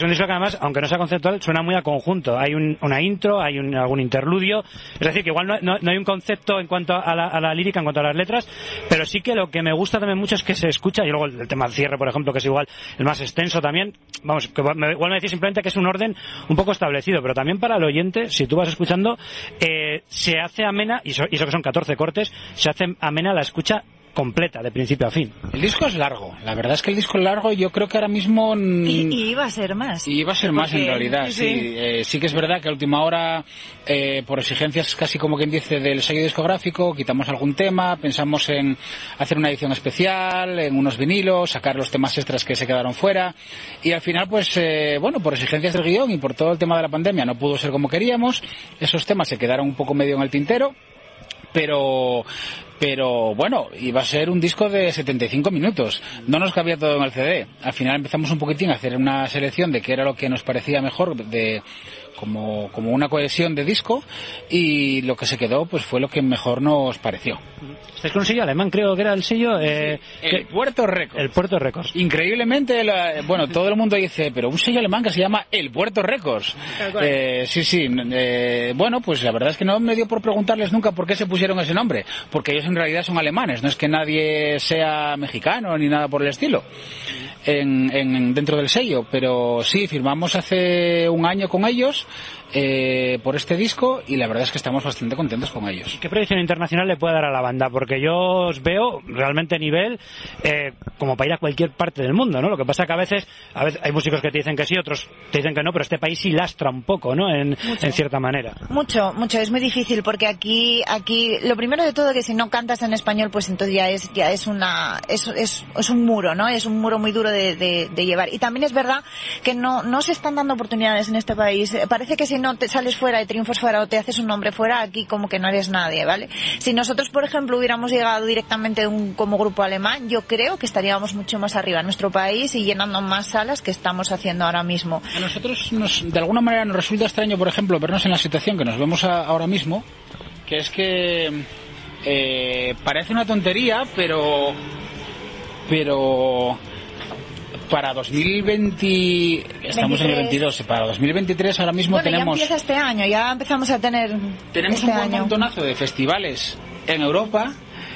un disco que además, aunque no sea conceptual, suena muy a conjunto. Hay una intro, hay algún interludio. Es decir, que igual no hay un concepto en cuanto a la lírica, en cuanto a las letras, pero sí que lo que me gusta también mucho es que se escucha, y luego el tema del cierre, por ejemplo, que es igual el más extenso también. Vamos, que igual me decís simplemente que es un orden un poco establecido, pero también para el oyente, si tú vas escuchando, se hace amena, y eso que son 14 cortes, se hace amena la escucha completa, de principio a fin. El disco es largo, la verdad es que el disco es largo, yo creo que ahora mismo... Y iba a ser más. Y iba a ser más en realidad, sí. Sí que es verdad que a última hora, por exigencias casi como quien dice del sello discográfico, quitamos algún tema, pensamos en hacer una edición especial, en unos vinilos, sacar los temas extras que se quedaron fuera, y al final pues, por exigencias del guión y por todo el tema de la pandemia no pudo ser como queríamos, esos temas se quedaron un poco medio en el tintero, pero bueno, iba a ser un disco de 75 minutos. No nos cabía todo en el CD. Al final empezamos un poquitín a hacer una selección de qué era lo que nos parecía mejor, como una cohesión de disco, y lo que se quedó pues fue lo que mejor nos pareció. Este es con un sello alemán, creo que era el sello... el Puerto Records. El Puerto Records. Increíblemente, todo el mundo dice, pero un sello alemán que se llama el Puerto Records. Pues la verdad es que no me dio por preguntarles nunca por qué se pusieron ese nombre, porque ellos en realidad son alemanes, no es que nadie sea mexicano ni nada por el estilo dentro del sello, pero sí, firmamos hace un año con ellos por este disco, y la verdad es que estamos bastante contentos con ellos. ¿Qué proyección internacional le puede dar a la banda? Porque yo os veo realmente nivel como para ir a cualquier parte del mundo, ¿no? Lo que pasa que a veces hay músicos que te dicen que sí, otros te dicen que no, pero este país sí lastra un poco, ¿no? En cierta manera. Mucho, es muy difícil, porque aquí lo primero de todo, que si no cantas en español, pues entonces ya es un muro, ¿no? Es un muro muy duro de llevar. Y también es verdad que no se están dando oportunidades en este país. Parece que si no te sales fuera y triunfas fuera o te haces un nombre fuera, aquí como que no eres nadie, ¿vale? Si nosotros, por ejemplo, hubiéramos llegado directamente como grupo alemán, yo creo que estaríamos mucho más arriba en nuestro país y llenando más salas que estamos haciendo ahora mismo. A nosotros de alguna manera nos resulta extraño, por ejemplo, vernos en la situación que nos vemos ahora mismo, que es que parece una tontería, pero para 2020, estamos 23. En el 22, para 2023 ahora mismo tenemos... ya empieza este año, ya empezamos a tener... Tenemos un montonazo de festivales en Europa,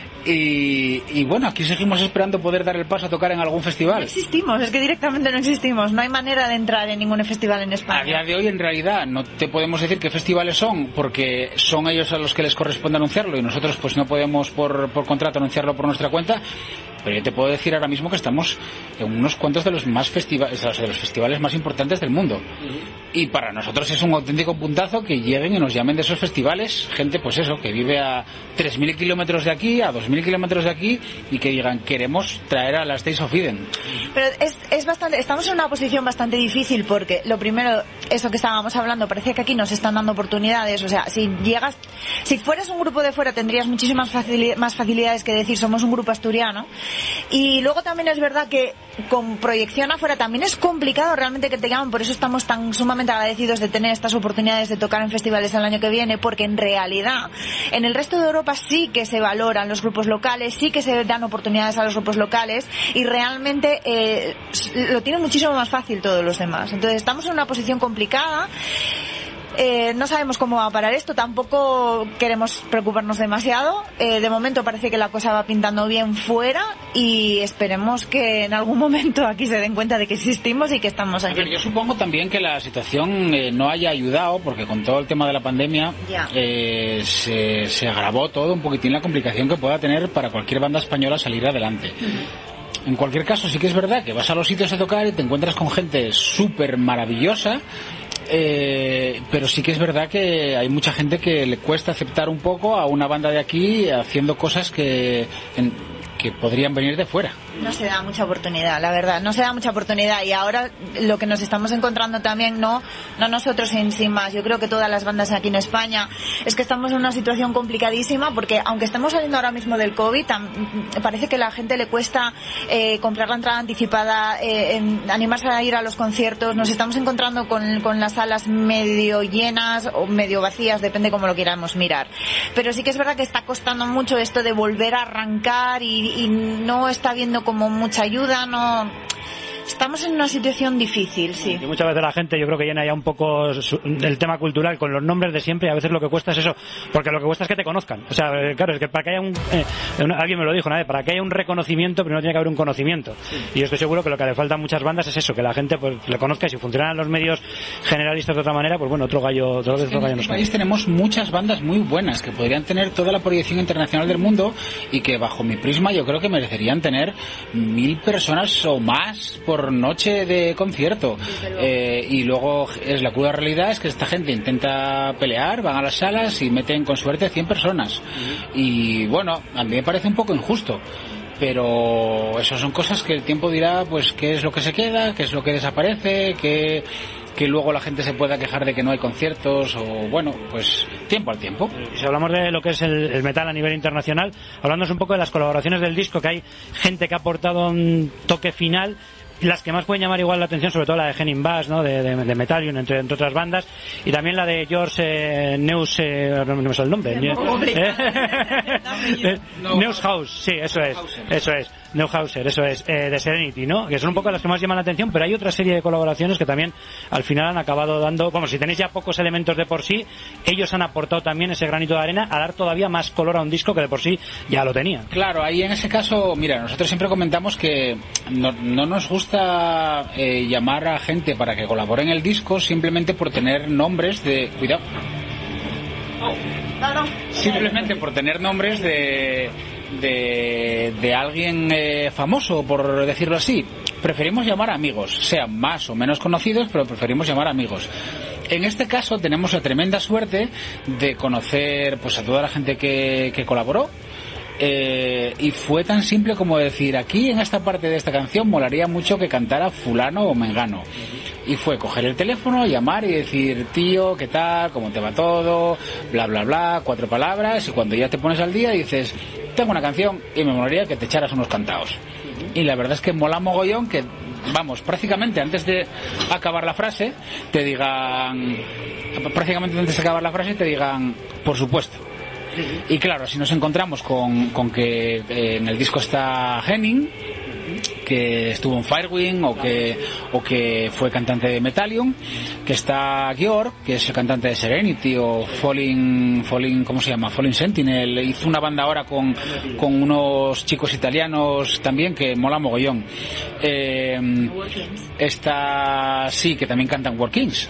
y bueno, aquí seguimos esperando poder dar el paso a tocar en algún festival. No existimos, es que directamente no existimos, no hay manera de entrar en ningún festival en España. A día de hoy, en realidad, no te podemos decir qué festivales son, porque son ellos a los que les corresponde anunciarlo, y nosotros pues no podemos por contrato anunciarlo por nuestra cuenta. Pero yo te puedo decir ahora mismo que estamos en unos cuantos de los festivales más importantes del mundo. Y para nosotros es un auténtico puntazo que lleguen y nos llamen de esos festivales gente, pues eso, que vive a 3.000 kilómetros de aquí, a 2.000 kilómetros de aquí, y que digan, queremos traer a las Days of Eden. Pero estamos en una posición bastante difícil, porque lo primero, eso que estábamos hablando, parece que aquí nos están dando oportunidades. O sea, si fueras un grupo de fuera tendrías muchísimas más facilidades que decir somos un grupo asturiano. Y luego también es verdad que con proyección afuera también es complicado realmente que te llamen, por eso estamos tan sumamente agradecidos de tener estas oportunidades de tocar en festivales el año que viene, porque en realidad en el resto de Europa sí que se valoran los grupos locales, sí que se dan oportunidades a los grupos locales, y realmente lo tienen muchísimo más fácil todos los demás. Entonces estamos en una posición complicada. No sabemos cómo va a parar esto, tampoco queremos preocuparnos demasiado. De momento parece que la cosa va pintando bien fuera, y esperemos que en algún momento aquí se den cuenta de que existimos y que estamos aquí. Pero yo supongo también que la situación no haya ayudado, porque con todo el tema de la pandemia se agravó todo un poquitín la complicación que pueda tener para cualquier banda española salir adelante. En cualquier caso, sí que es verdad que vas a los sitios a tocar y te encuentras con gente súper maravillosa, pero sí que es verdad que hay mucha gente que le cuesta aceptar un poco a una banda de aquí haciendo cosas que podrían venir de fuera. No se da mucha oportunidad, la verdad, no se da mucha oportunidad, y ahora lo que nos estamos encontrando también, no nosotros sin más, yo creo que todas las bandas aquí en España, es que estamos en una situación complicadísima, porque aunque estemos saliendo ahora mismo del COVID, parece que a la gente le cuesta comprar la entrada anticipada, animarse a ir a los conciertos. Nos estamos encontrando con las salas medio llenas o medio vacías, depende cómo lo queramos mirar, pero sí que es verdad que está costando mucho esto de volver a arrancar, y no está viendo como mucha ayuda, no Estamos en una situación difícil, sí. Y muchas veces la gente, yo creo que llena ya un poco el tema cultural con los nombres de siempre, y a veces lo que cuesta es eso, porque lo que cuesta es que te conozcan. O sea, claro, es que para que haya alguien me lo dijo una vez, para que haya un reconocimiento primero tiene que haber un conocimiento. Y yo estoy seguro que lo que le falta a muchas bandas es eso, que la gente pues le conozca, y si funcionan los medios generalistas de otra manera, pues bueno, otro gallo nos cae. En este país tenemos muchas bandas muy buenas que podrían tener toda la proyección internacional del mundo y que bajo mi prisma yo creo que merecerían tener 1.000 personas o más por noche de concierto. Y luego es la cruda realidad es que esta gente intenta pelear, van a las salas y meten con suerte 100 personas. Y bueno, a mí me parece un poco injusto. Pero eso son cosas que el tiempo dirá, pues qué es lo que se queda, qué es lo que desaparece, que luego la gente se pueda quejar de que no hay conciertos, o bueno, pues tiempo al tiempo. Si hablamos de lo que es el metal a nivel internacional, hablándonos un poco de las colaboraciones del disco, que hay gente que ha aportado un toque final, las que más pueden llamar igual la atención, sobre todo la de Henning Bass, ¿no? de Metallium, entre otras bandas, y también la de George no me sale el nombre. Neuhaus, sí, eso es. Neuhauser, eso es, de Serenity, ¿no? Que son un poco las que más llaman la atención, pero hay otra serie de colaboraciones que también al final han acabado dando, bueno, si tenéis ya pocos elementos de por sí, ellos han aportado también ese granito de arena a dar todavía más color a un disco que de por sí ya lo tenía. Claro, ahí en ese caso, mira, nosotros siempre comentamos que no nos gusta llamar a gente para que colabore en el disco simplemente por tener nombres de... Cuidado. Simplemente por tener nombres de alguien famoso, por decirlo así. Preferimos llamar amigos, sean más o menos conocidos, pero preferimos llamar amigos. En este caso tenemos la tremenda suerte de conocer pues a toda la gente que colaboró. Y fue tan simple como decir, aquí en esta parte de esta canción molaría mucho que cantara fulano o mengano. Y fue coger el teléfono, llamar y decir, tío, ¿qué tal? ¿Cómo te va todo? Bla, bla, bla, 4 palabras. Y cuando ya te pones al día dices, tengo una canción y me molaría que te echaras unos cantaos. Y la verdad es que mola mogollón que, vamos, prácticamente antes de acabar la frase te digan, por supuesto. Y claro, si nos encontramos con que en el disco está Henning, que estuvo en Firewind o que fue cantante de Metallium, que está Georg, que es el cantante de Serenity, o Falling, ¿cómo se llama? Falling Sentinel, hizo una banda ahora con unos chicos italianos también que mola mogollón. Está, sí, que también cantan Workings.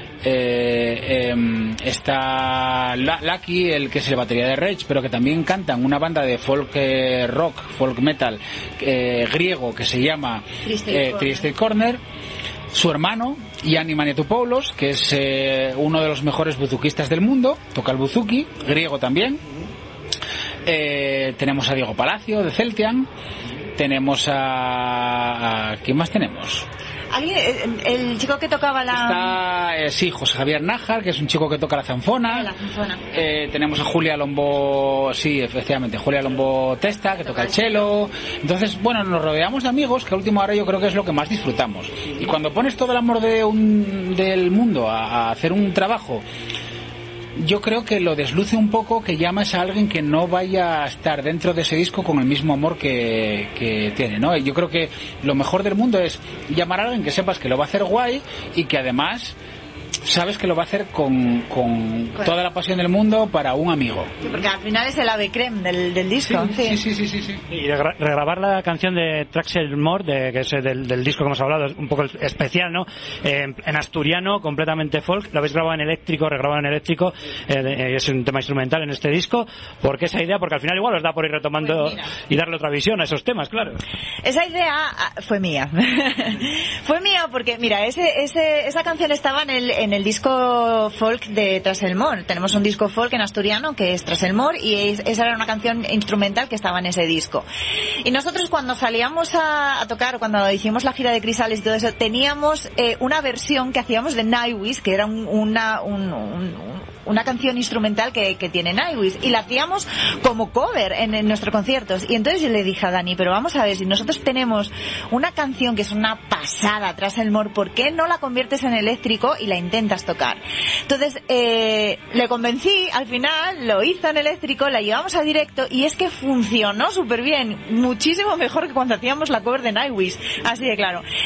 Está Lucky, el que es el batería de Rage, pero que también cantan una banda de folk rock, folk metal griego que se llama Three Corner. Su hermano, Yanni Maniatopoulos, que es uno de los mejores buzuquistas del mundo, toca el buzuki, griego también. Tenemos a Diego Palacio de Celtian. Tenemos a ¿quién más tenemos? El chico que tocaba la... Está, sí, José Javier Nájar, que es un chico que toca la zanfona. Tenemos a Julia Lombo, sí, efectivamente, Julia Lombo Testa, que toca el cello. Entonces, bueno, nos rodeamos de amigos, que a última hora yo creo que es lo que más disfrutamos. Y cuando pones todo el amor del mundo a hacer un trabajo, yo creo que lo desluce un poco que llamas a alguien que no vaya a estar dentro de ese disco con el mismo amor que tiene, ¿no? Yo creo que lo mejor del mundo es llamar a alguien que sepas que lo va a hacer guay y que además sabes que lo va a hacer con toda la pasión del mundo para un amigo. Sí, porque al final es el ave creme del disco. Sí. Y regrabar la canción de Traxel More, que es del disco que hemos hablado, es un poco especial, ¿no? En asturiano, completamente folk. Lo habéis grabado en eléctrico, regrabado en eléctrico. Es un tema instrumental en este disco. ¿Por qué esa idea? Porque al final igual os da por ir retomando y darle otra visión a esos temas, claro. Esa idea fue mía. Fue mía porque, mira, esa canción estaba en el disco folk de Traselmor. Tenemos un disco folk en asturiano que es Traselmor y esa era una canción instrumental que estaba en ese disco. Y nosotros cuando salíamos a tocar, cuando hicimos la gira de Crisales y todo eso, teníamos una versión que hacíamos de Nightwish, que era una canción instrumental que tiene Nightwish, y la hacíamos como cover en nuestros conciertos. Y entonces yo le dije a Dani, pero vamos a ver, si nosotros tenemos una canción que es una pasada, Traselmor, ¿por qué no la conviertes en eléctrico y la intentas tocar? Entonces le convencí, al final lo hizo en eléctrico, la llevamos a directo y es que funcionó súper bien, muchísimo mejor que cuando hacíamos la cover de Nightwish, así de claro.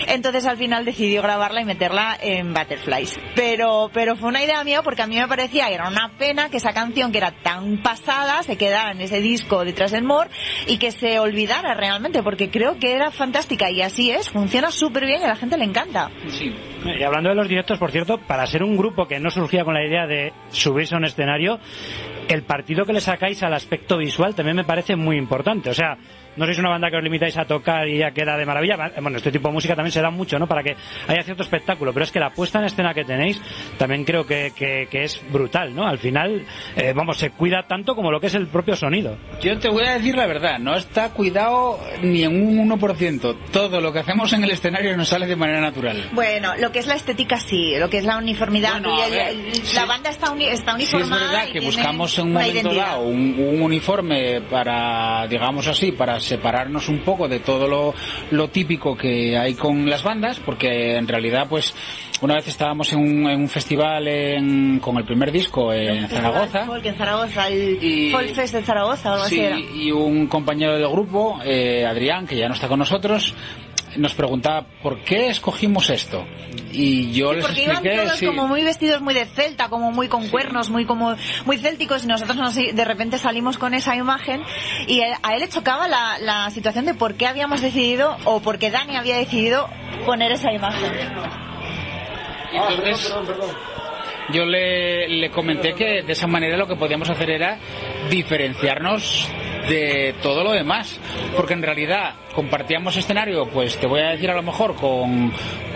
Entonces al final decidió grabarla y meterla en Butterflies. Pero fue una idea mía porque a mí me parecía que era una pena que esa canción que era tan pasada se quedara en ese disco detrás del More y que se olvidara realmente, porque creo que era fantástica y así es, funciona súper bien y a la gente le encanta. Sí. Y hablando de los directos, por cierto, para ser un grupo que no surgía con la idea de subirse a un escenario, el partido que le sacáis al aspecto visual también me parece muy importante. O sea, no sois una banda que os limitáis a tocar y ya queda de maravilla. Bueno, este tipo de música también se da mucho, ¿no? Para que haya cierto espectáculo, pero es que la puesta en escena que tenéis también creo que es brutal, ¿no? Al final, se cuida tanto como lo que es el propio sonido. Yo te voy a decir la verdad, no está cuidado ni en un 1%. Todo lo que hacemos en el escenario nos sale de manera natural. Bueno, lo que es la estética sí, lo que es la uniformidad, bueno, la banda está uniformada. Sí, es verdad que buscamos en un momento dado un uniforme para, digamos así, para separarnos un poco de todo lo típico que hay con las bandas, porque en realidad pues una vez estábamos en un festival con el primer disco en Zaragoza. Folk en Zaragoza, el Folk Fest de Zaragoza o algo así era. Y un compañero del grupo, Adrián, que ya no está con nosotros, nos preguntaba por qué escogimos esto y yo les expliqué. Porque iban todos como muy vestidos muy de celta, como muy con cuernos, muy célticos, y nosotros de repente salimos con esa imagen y a él le chocaba la situación de por qué habíamos decidido o por qué Dani había decidido poner esa imagen. Entonces yo le comenté que de esa manera lo que podíamos hacer era diferenciarnos de todo lo demás, porque en realidad compartíamos escenario, pues te voy a decir a lo mejor con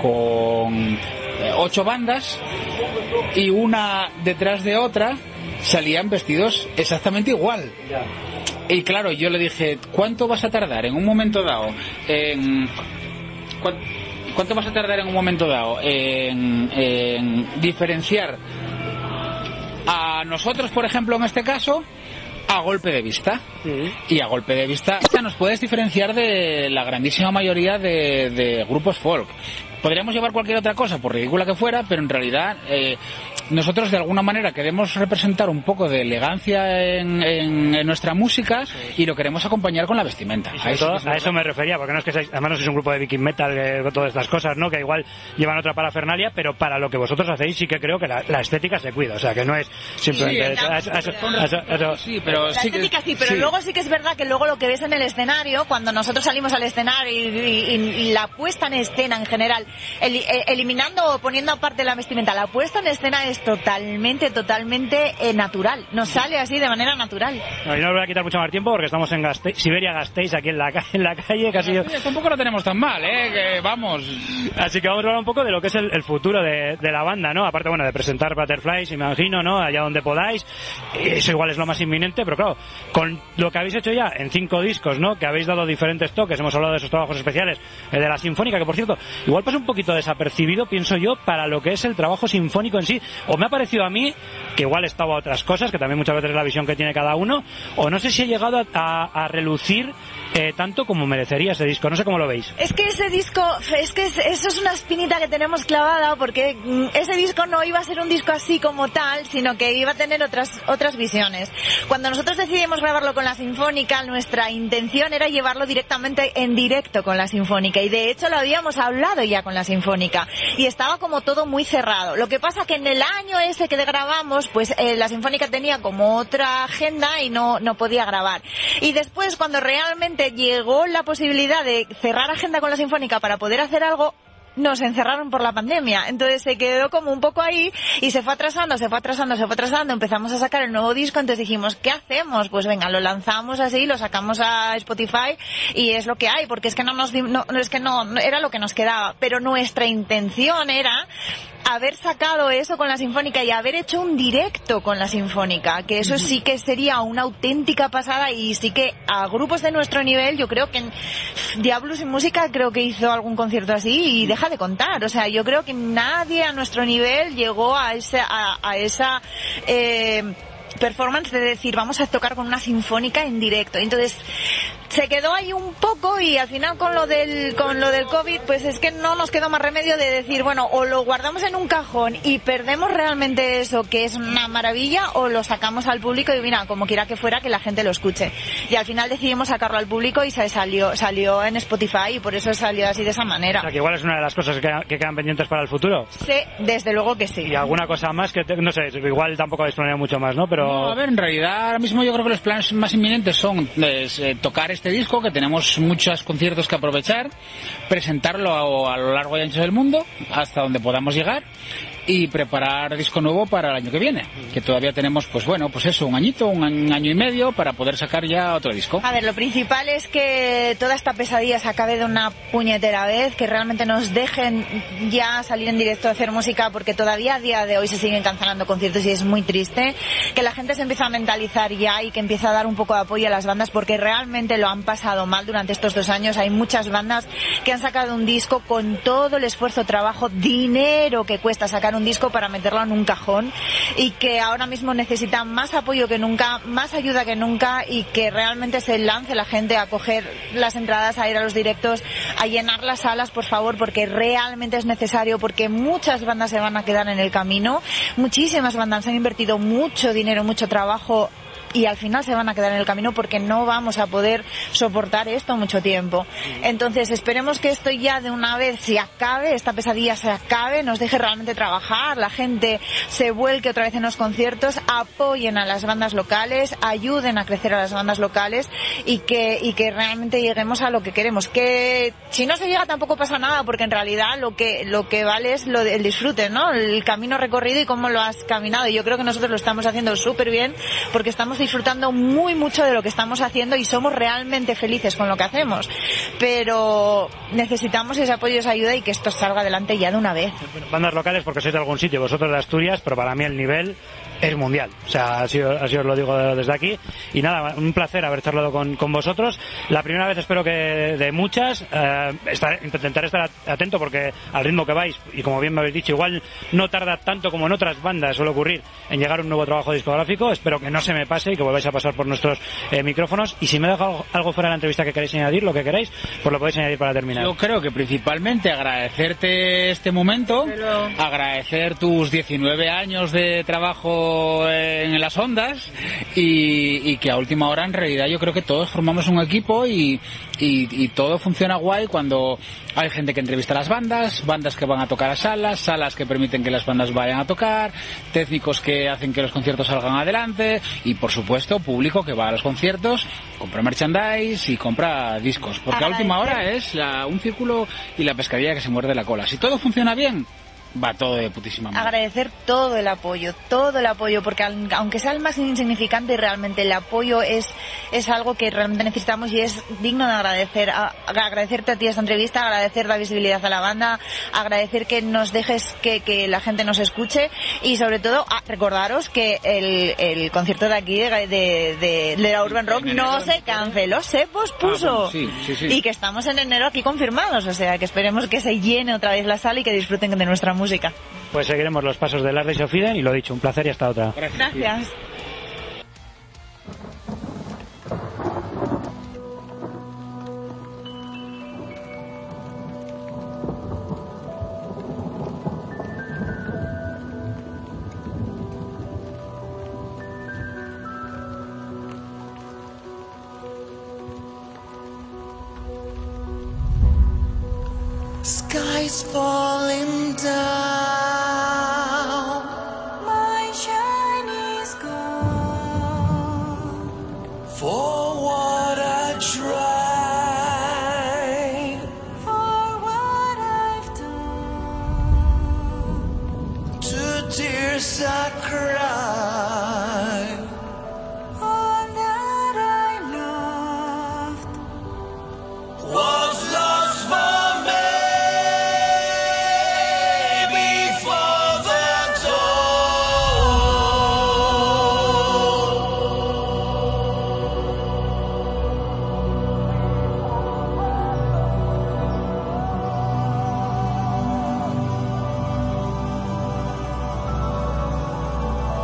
8 bandas y una detrás de otra salían vestidos exactamente igual. Y claro, yo le dije, ¿cuánto vas a tardar en un momento dado ¿Cuánto vas a tardar en un momento dado en diferenciar a nosotros, por ejemplo, en este caso, a golpe de vista? Sí. Y a golpe de vista nos puedes diferenciar de la grandísima mayoría de grupos folk. Podríamos llevar cualquier otra cosa, por ridícula que fuera, pero en realidad nosotros de alguna manera queremos representar un poco de elegancia en nuestra música y lo queremos acompañar con la vestimenta. A eso me refería, porque no es que además no sois un grupo de viking metal con todas estas cosas, ¿no? Que igual llevan otra parafernalia, pero para lo que vosotros hacéis sí que creo que la estética se cuida, o sea que no es simplemente sí, pero la estética sí, pero luego sí que es verdad que luego lo que ves en el escenario, cuando nosotros salimos al escenario y la puesta en escena en general, eliminando o poniendo aparte la vestimenta, la puesta en escena es totalmente natural, nos sale así de manera natural. No, y no os voy a quitar mucho más tiempo porque estamos en Siberia Gasteiz, aquí en la calle casi. Tampoco lo tenemos tan mal, que vamos. Así que vamos a hablar un poco de lo que es el futuro de la banda, ¿no? Aparte, bueno, de presentar Butterflies, imagino, ¿no? Allá donde podáis, eso igual es lo más inminente, pero claro, con lo que habéis hecho ya en 5 discos, ¿no? Que habéis dado diferentes toques, hemos hablado de esos trabajos especiales, el de la Sinfónica, que por cierto, igual pasa un poquito desapercibido, pienso yo, para lo que es el trabajo sinfónico en sí. O me ha parecido a mí que igual estaba a otras cosas, que también muchas veces es la visión que tiene cada uno, o no sé si he llegado a relucir tanto como merecería ese disco. No sé cómo lo veis. Es que ese disco, eso es una espinita que tenemos clavada, porque ese disco no iba a ser un disco así como tal, sino que iba a tener otras visiones. Cuando nosotros decidimos grabarlo con la Sinfónica, nuestra intención era llevarlo directamente en directo con la Sinfónica, y de hecho lo habíamos hablado ya con la Sinfónica, y estaba como todo muy cerrado. Lo que pasa que en el año ese que grabamos, pues la Sinfónica tenía como otra agenda y no podía grabar. Y después, cuando realmente llegó la posibilidad de cerrar agenda con la Sinfónica para poder hacer algo, nos encerraron por la pandemia. Entonces se quedó como un poco ahí y se fue atrasando. Empezamos a sacar el nuevo disco, entonces dijimos, ¿qué hacemos? Pues venga, lo lanzamos así, lo sacamos a Spotify y es lo que hay, porque es que no era lo que nos quedaba. Pero nuestra intención era haber sacado eso con la Sinfónica y haber hecho un directo con la Sinfónica, que eso sí que sería una auténtica pasada, y sí que a grupos de nuestro nivel, yo creo que en Diablos sin Música creo que hizo algún concierto así y deja de contar. O sea, yo creo que nadie a nuestro nivel llegó a esa performance de decir, vamos a tocar con una Sinfónica en directo. Entonces se quedó ahí un poco, y al final con lo del COVID, pues es que no nos quedó más remedio de decir, bueno, o lo guardamos en un cajón y perdemos realmente eso, que es una maravilla, o lo sacamos al público y mira, como quiera que fuera, que la gente lo escuche. y al final decidimos sacarlo al público y salió en Spotify y por eso salió así de esa manera. O sea, que igual es una de las cosas que quedan pendientes para el futuro. Sí, desde luego que sí. Y alguna cosa más que, no sé, igual tampoco habéis planeado mucho más, ¿no? Pero... No, a ver, en realidad ahora mismo yo creo que los planes más inminentes son tocar este disco, que tenemos muchos conciertos que aprovechar, presentarlo a lo largo y ancho del mundo, hasta donde podamos llegar, y preparar disco nuevo para el año que viene, que todavía tenemos, pues bueno, pues eso, un año y medio para poder sacar ya otro disco. A ver, lo principal es que toda esta pesadilla se acabe de una puñetera vez, que realmente nos dejen ya salir en directo a hacer música, porque todavía a día de hoy se siguen cancelando conciertos y es muy triste, que la gente se empiece a mentalizar ya y que empiece a dar un poco de apoyo a las bandas, porque realmente lo han pasado mal durante estos 2 años. Hay muchas bandas que han sacado un disco con todo el esfuerzo, trabajo, dinero que cuesta sacar un disco para meterlo en un cajón, y que ahora mismo necesitan más apoyo que nunca, más ayuda que nunca, y que realmente se lance la gente a coger las entradas, a ir a los directos, a llenar las salas, por favor, porque realmente es necesario, porque muchas bandas se van a quedar en el camino, muchísimas bandas han invertido mucho dinero, mucho trabajo, y al final se van a quedar en el camino porque no vamos a poder soportar esto mucho tiempo. Entonces esperemos que esto ya de una vez se acabe, esta pesadilla se acabe, nos deje realmente trabajar, la gente se vuelque otra vez en los conciertos, apoyen a las bandas locales, ayuden a crecer a las bandas locales, y que realmente lleguemos a lo que queremos. Que si no se llega tampoco pasa nada, porque en realidad lo que vale es el disfrute, ¿no? El camino recorrido y cómo lo has caminado. Y yo creo que nosotros lo estamos haciendo súper bien, porque estamos disfrutando mucho de lo que estamos haciendo y somos realmente felices con lo que hacemos, pero necesitamos ese apoyo y esa ayuda, y que esto salga adelante ya de una vez. Bandas locales porque sois de algún sitio, vosotros de Asturias, pero para mí el nivel es mundial, o sea, así os lo digo desde aquí. Y nada, un placer haber charlado con vosotros, la primera vez, espero que de muchas. Intentaré estar atento, porque al ritmo que vais, y como bien me habéis dicho, igual no tarda tanto como en otras bandas suele ocurrir en llegar un nuevo trabajo discográfico. Espero que no se me pase y que volváis a pasar por nuestros micrófonos, y si me he dejado algo fuera de la entrevista que queréis añadir, lo que queréis, pues lo podéis añadir para terminar. Yo creo que principalmente agradecerte este momento, agradecer tus 19 años de trabajo en las ondas, y que a última hora en realidad yo creo que todos formamos un equipo, y todo funciona guay cuando hay gente que entrevista a las bandas que van a tocar a salas que permiten que las bandas vayan a tocar, técnicos que hacen que los conciertos salgan adelante, y por supuesto público que va a los conciertos, compra merchandise y compra discos, porque a última hora es un círculo y la pescadilla que se muerde la cola. Si todo funciona bien, va todo de putísima madre. Agradecer todo el apoyo, porque aunque sea el más insignificante, realmente el apoyo es algo que realmente necesitamos y es digno de agradecer. Agradecerte a ti esta entrevista, agradecer la visibilidad a la banda, agradecer que nos dejes que la gente nos escuche, y sobre todo recordaros que el concierto de aquí de la Urban Rock no se canceló, se pospuso. Sí. Y que estamos en enero aquí confirmados, o sea que esperemos que se llene otra vez la sala y que disfruten de nuestra música. Pues seguiremos los pasos de Lars de Sofiden, y lo dicho, un placer y hasta otra. Gracias. Sky's falling down. My shine is gone. For what I tried, For what I've done. to tears I cried. All that I loved. Was lost for me before the dawn.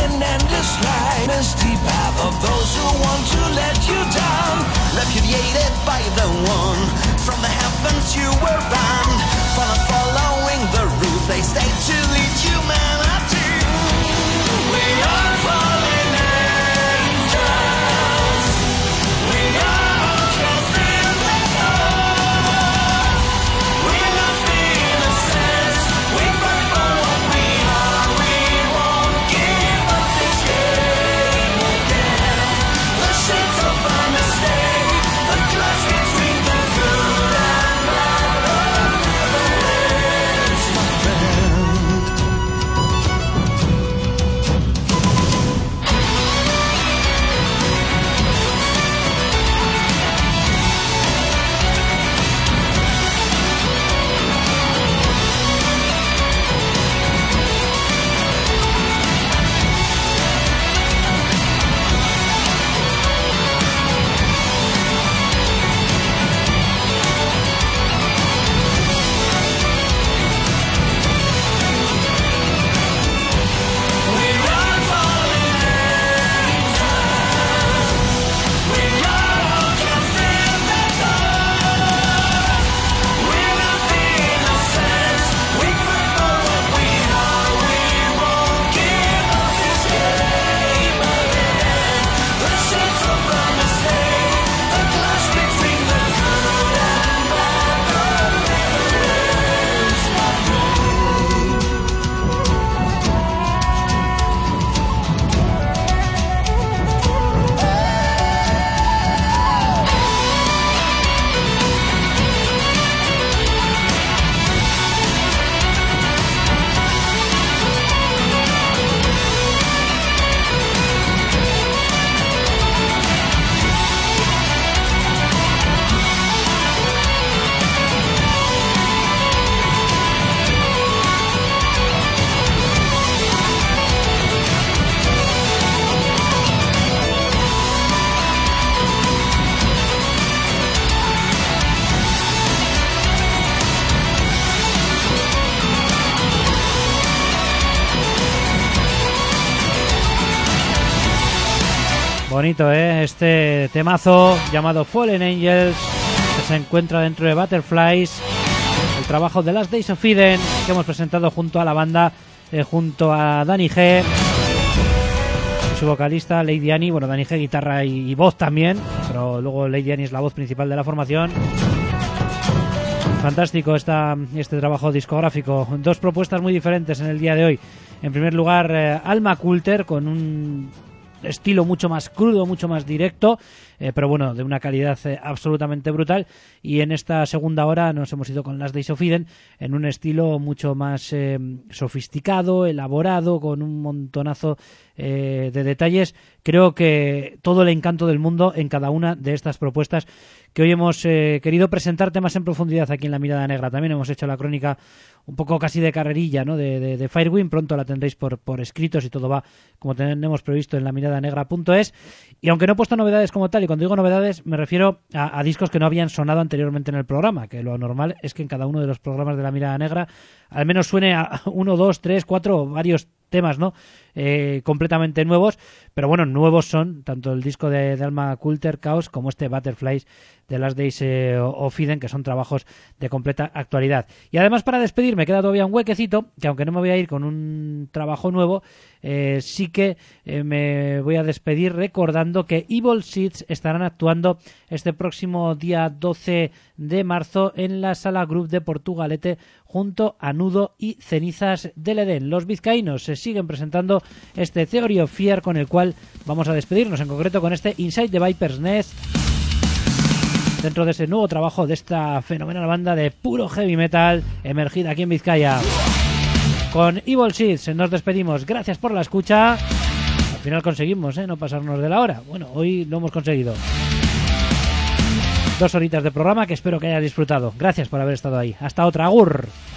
an endless line, misty path of those who want to let you down. Repudiated by the one from the heavens you were banned. For not following the rules they state to lead humanity. We are fallen angels. We are outcasts in the dark. We lost the innocence. We fight for what we are. We won't give up this game again. The shades of our mistake, the clash between the good and bad, never ends, my friend. Bonito, este temazo llamado Fallen Angels, que se encuentra dentro de Butterflies, el trabajo de Last Days of Eden que hemos presentado junto a la banda, junto a Dani G y su vocalista Lady Annie. Bueno, Dani G guitarra y voz también, pero luego Lady Annie es la voz principal de la formación. Fantástico este trabajo discográfico. Dos propuestas muy diferentes en el día de hoy. En primer lugar, Alma Coulter, con un estilo mucho más crudo, mucho más directo, pero bueno, de una calidad absolutamente brutal. Y en esta segunda hora nos hemos ido con Last Days of Eden en un estilo mucho más sofisticado, elaborado, con un montonazo de detalles. Creo que todo el encanto del mundo en cada una de estas propuestas que hoy hemos querido presentarte más en profundidad aquí en La Mirada Negra. También hemos hecho la crónica un poco casi de carrerilla, ¿no? de Firewind. Pronto la tendréis por escrito, si todo va como tenemos previsto en lamiradanegra.es. Y aunque no he puesto novedades como tal, y cuando digo novedades me refiero a discos que no habían sonado anteriormente en el programa, que lo normal es que en cada uno de los programas de La Mirada Negra al menos suene a 1, 2, 3, 4, varios temas, ¿no? Completamente nuevos, pero bueno, nuevos son tanto el disco de Alma Coulter, Chaos, como este Butterflies de Last Days of Eden, que son trabajos de completa actualidad. Y además, para despedirme, queda todavía un huequecito, que aunque no me voy a ir con un trabajo nuevo, sí que me voy a despedir recordando que Evil Seeds estarán actuando este próximo día 12 de marzo en la Sala Group de Portugalete junto a Nudo y Cenizas del Edén. Los vizcaínos se siguen presentando este Theory of Fear, con el cual vamos a despedirnos, en concreto con este Inside the Viper's Nest, dentro de ese nuevo trabajo de esta fenomenal banda de puro heavy metal emergida aquí en Vizcaya. Con Evil Seeds nos despedimos. Gracias por la escucha. Al final conseguimos no pasarnos de la hora. Bueno, hoy lo hemos conseguido. 2 horitas de programa que espero que hayas disfrutado. Gracias por haber estado ahí. Hasta otra. Agur.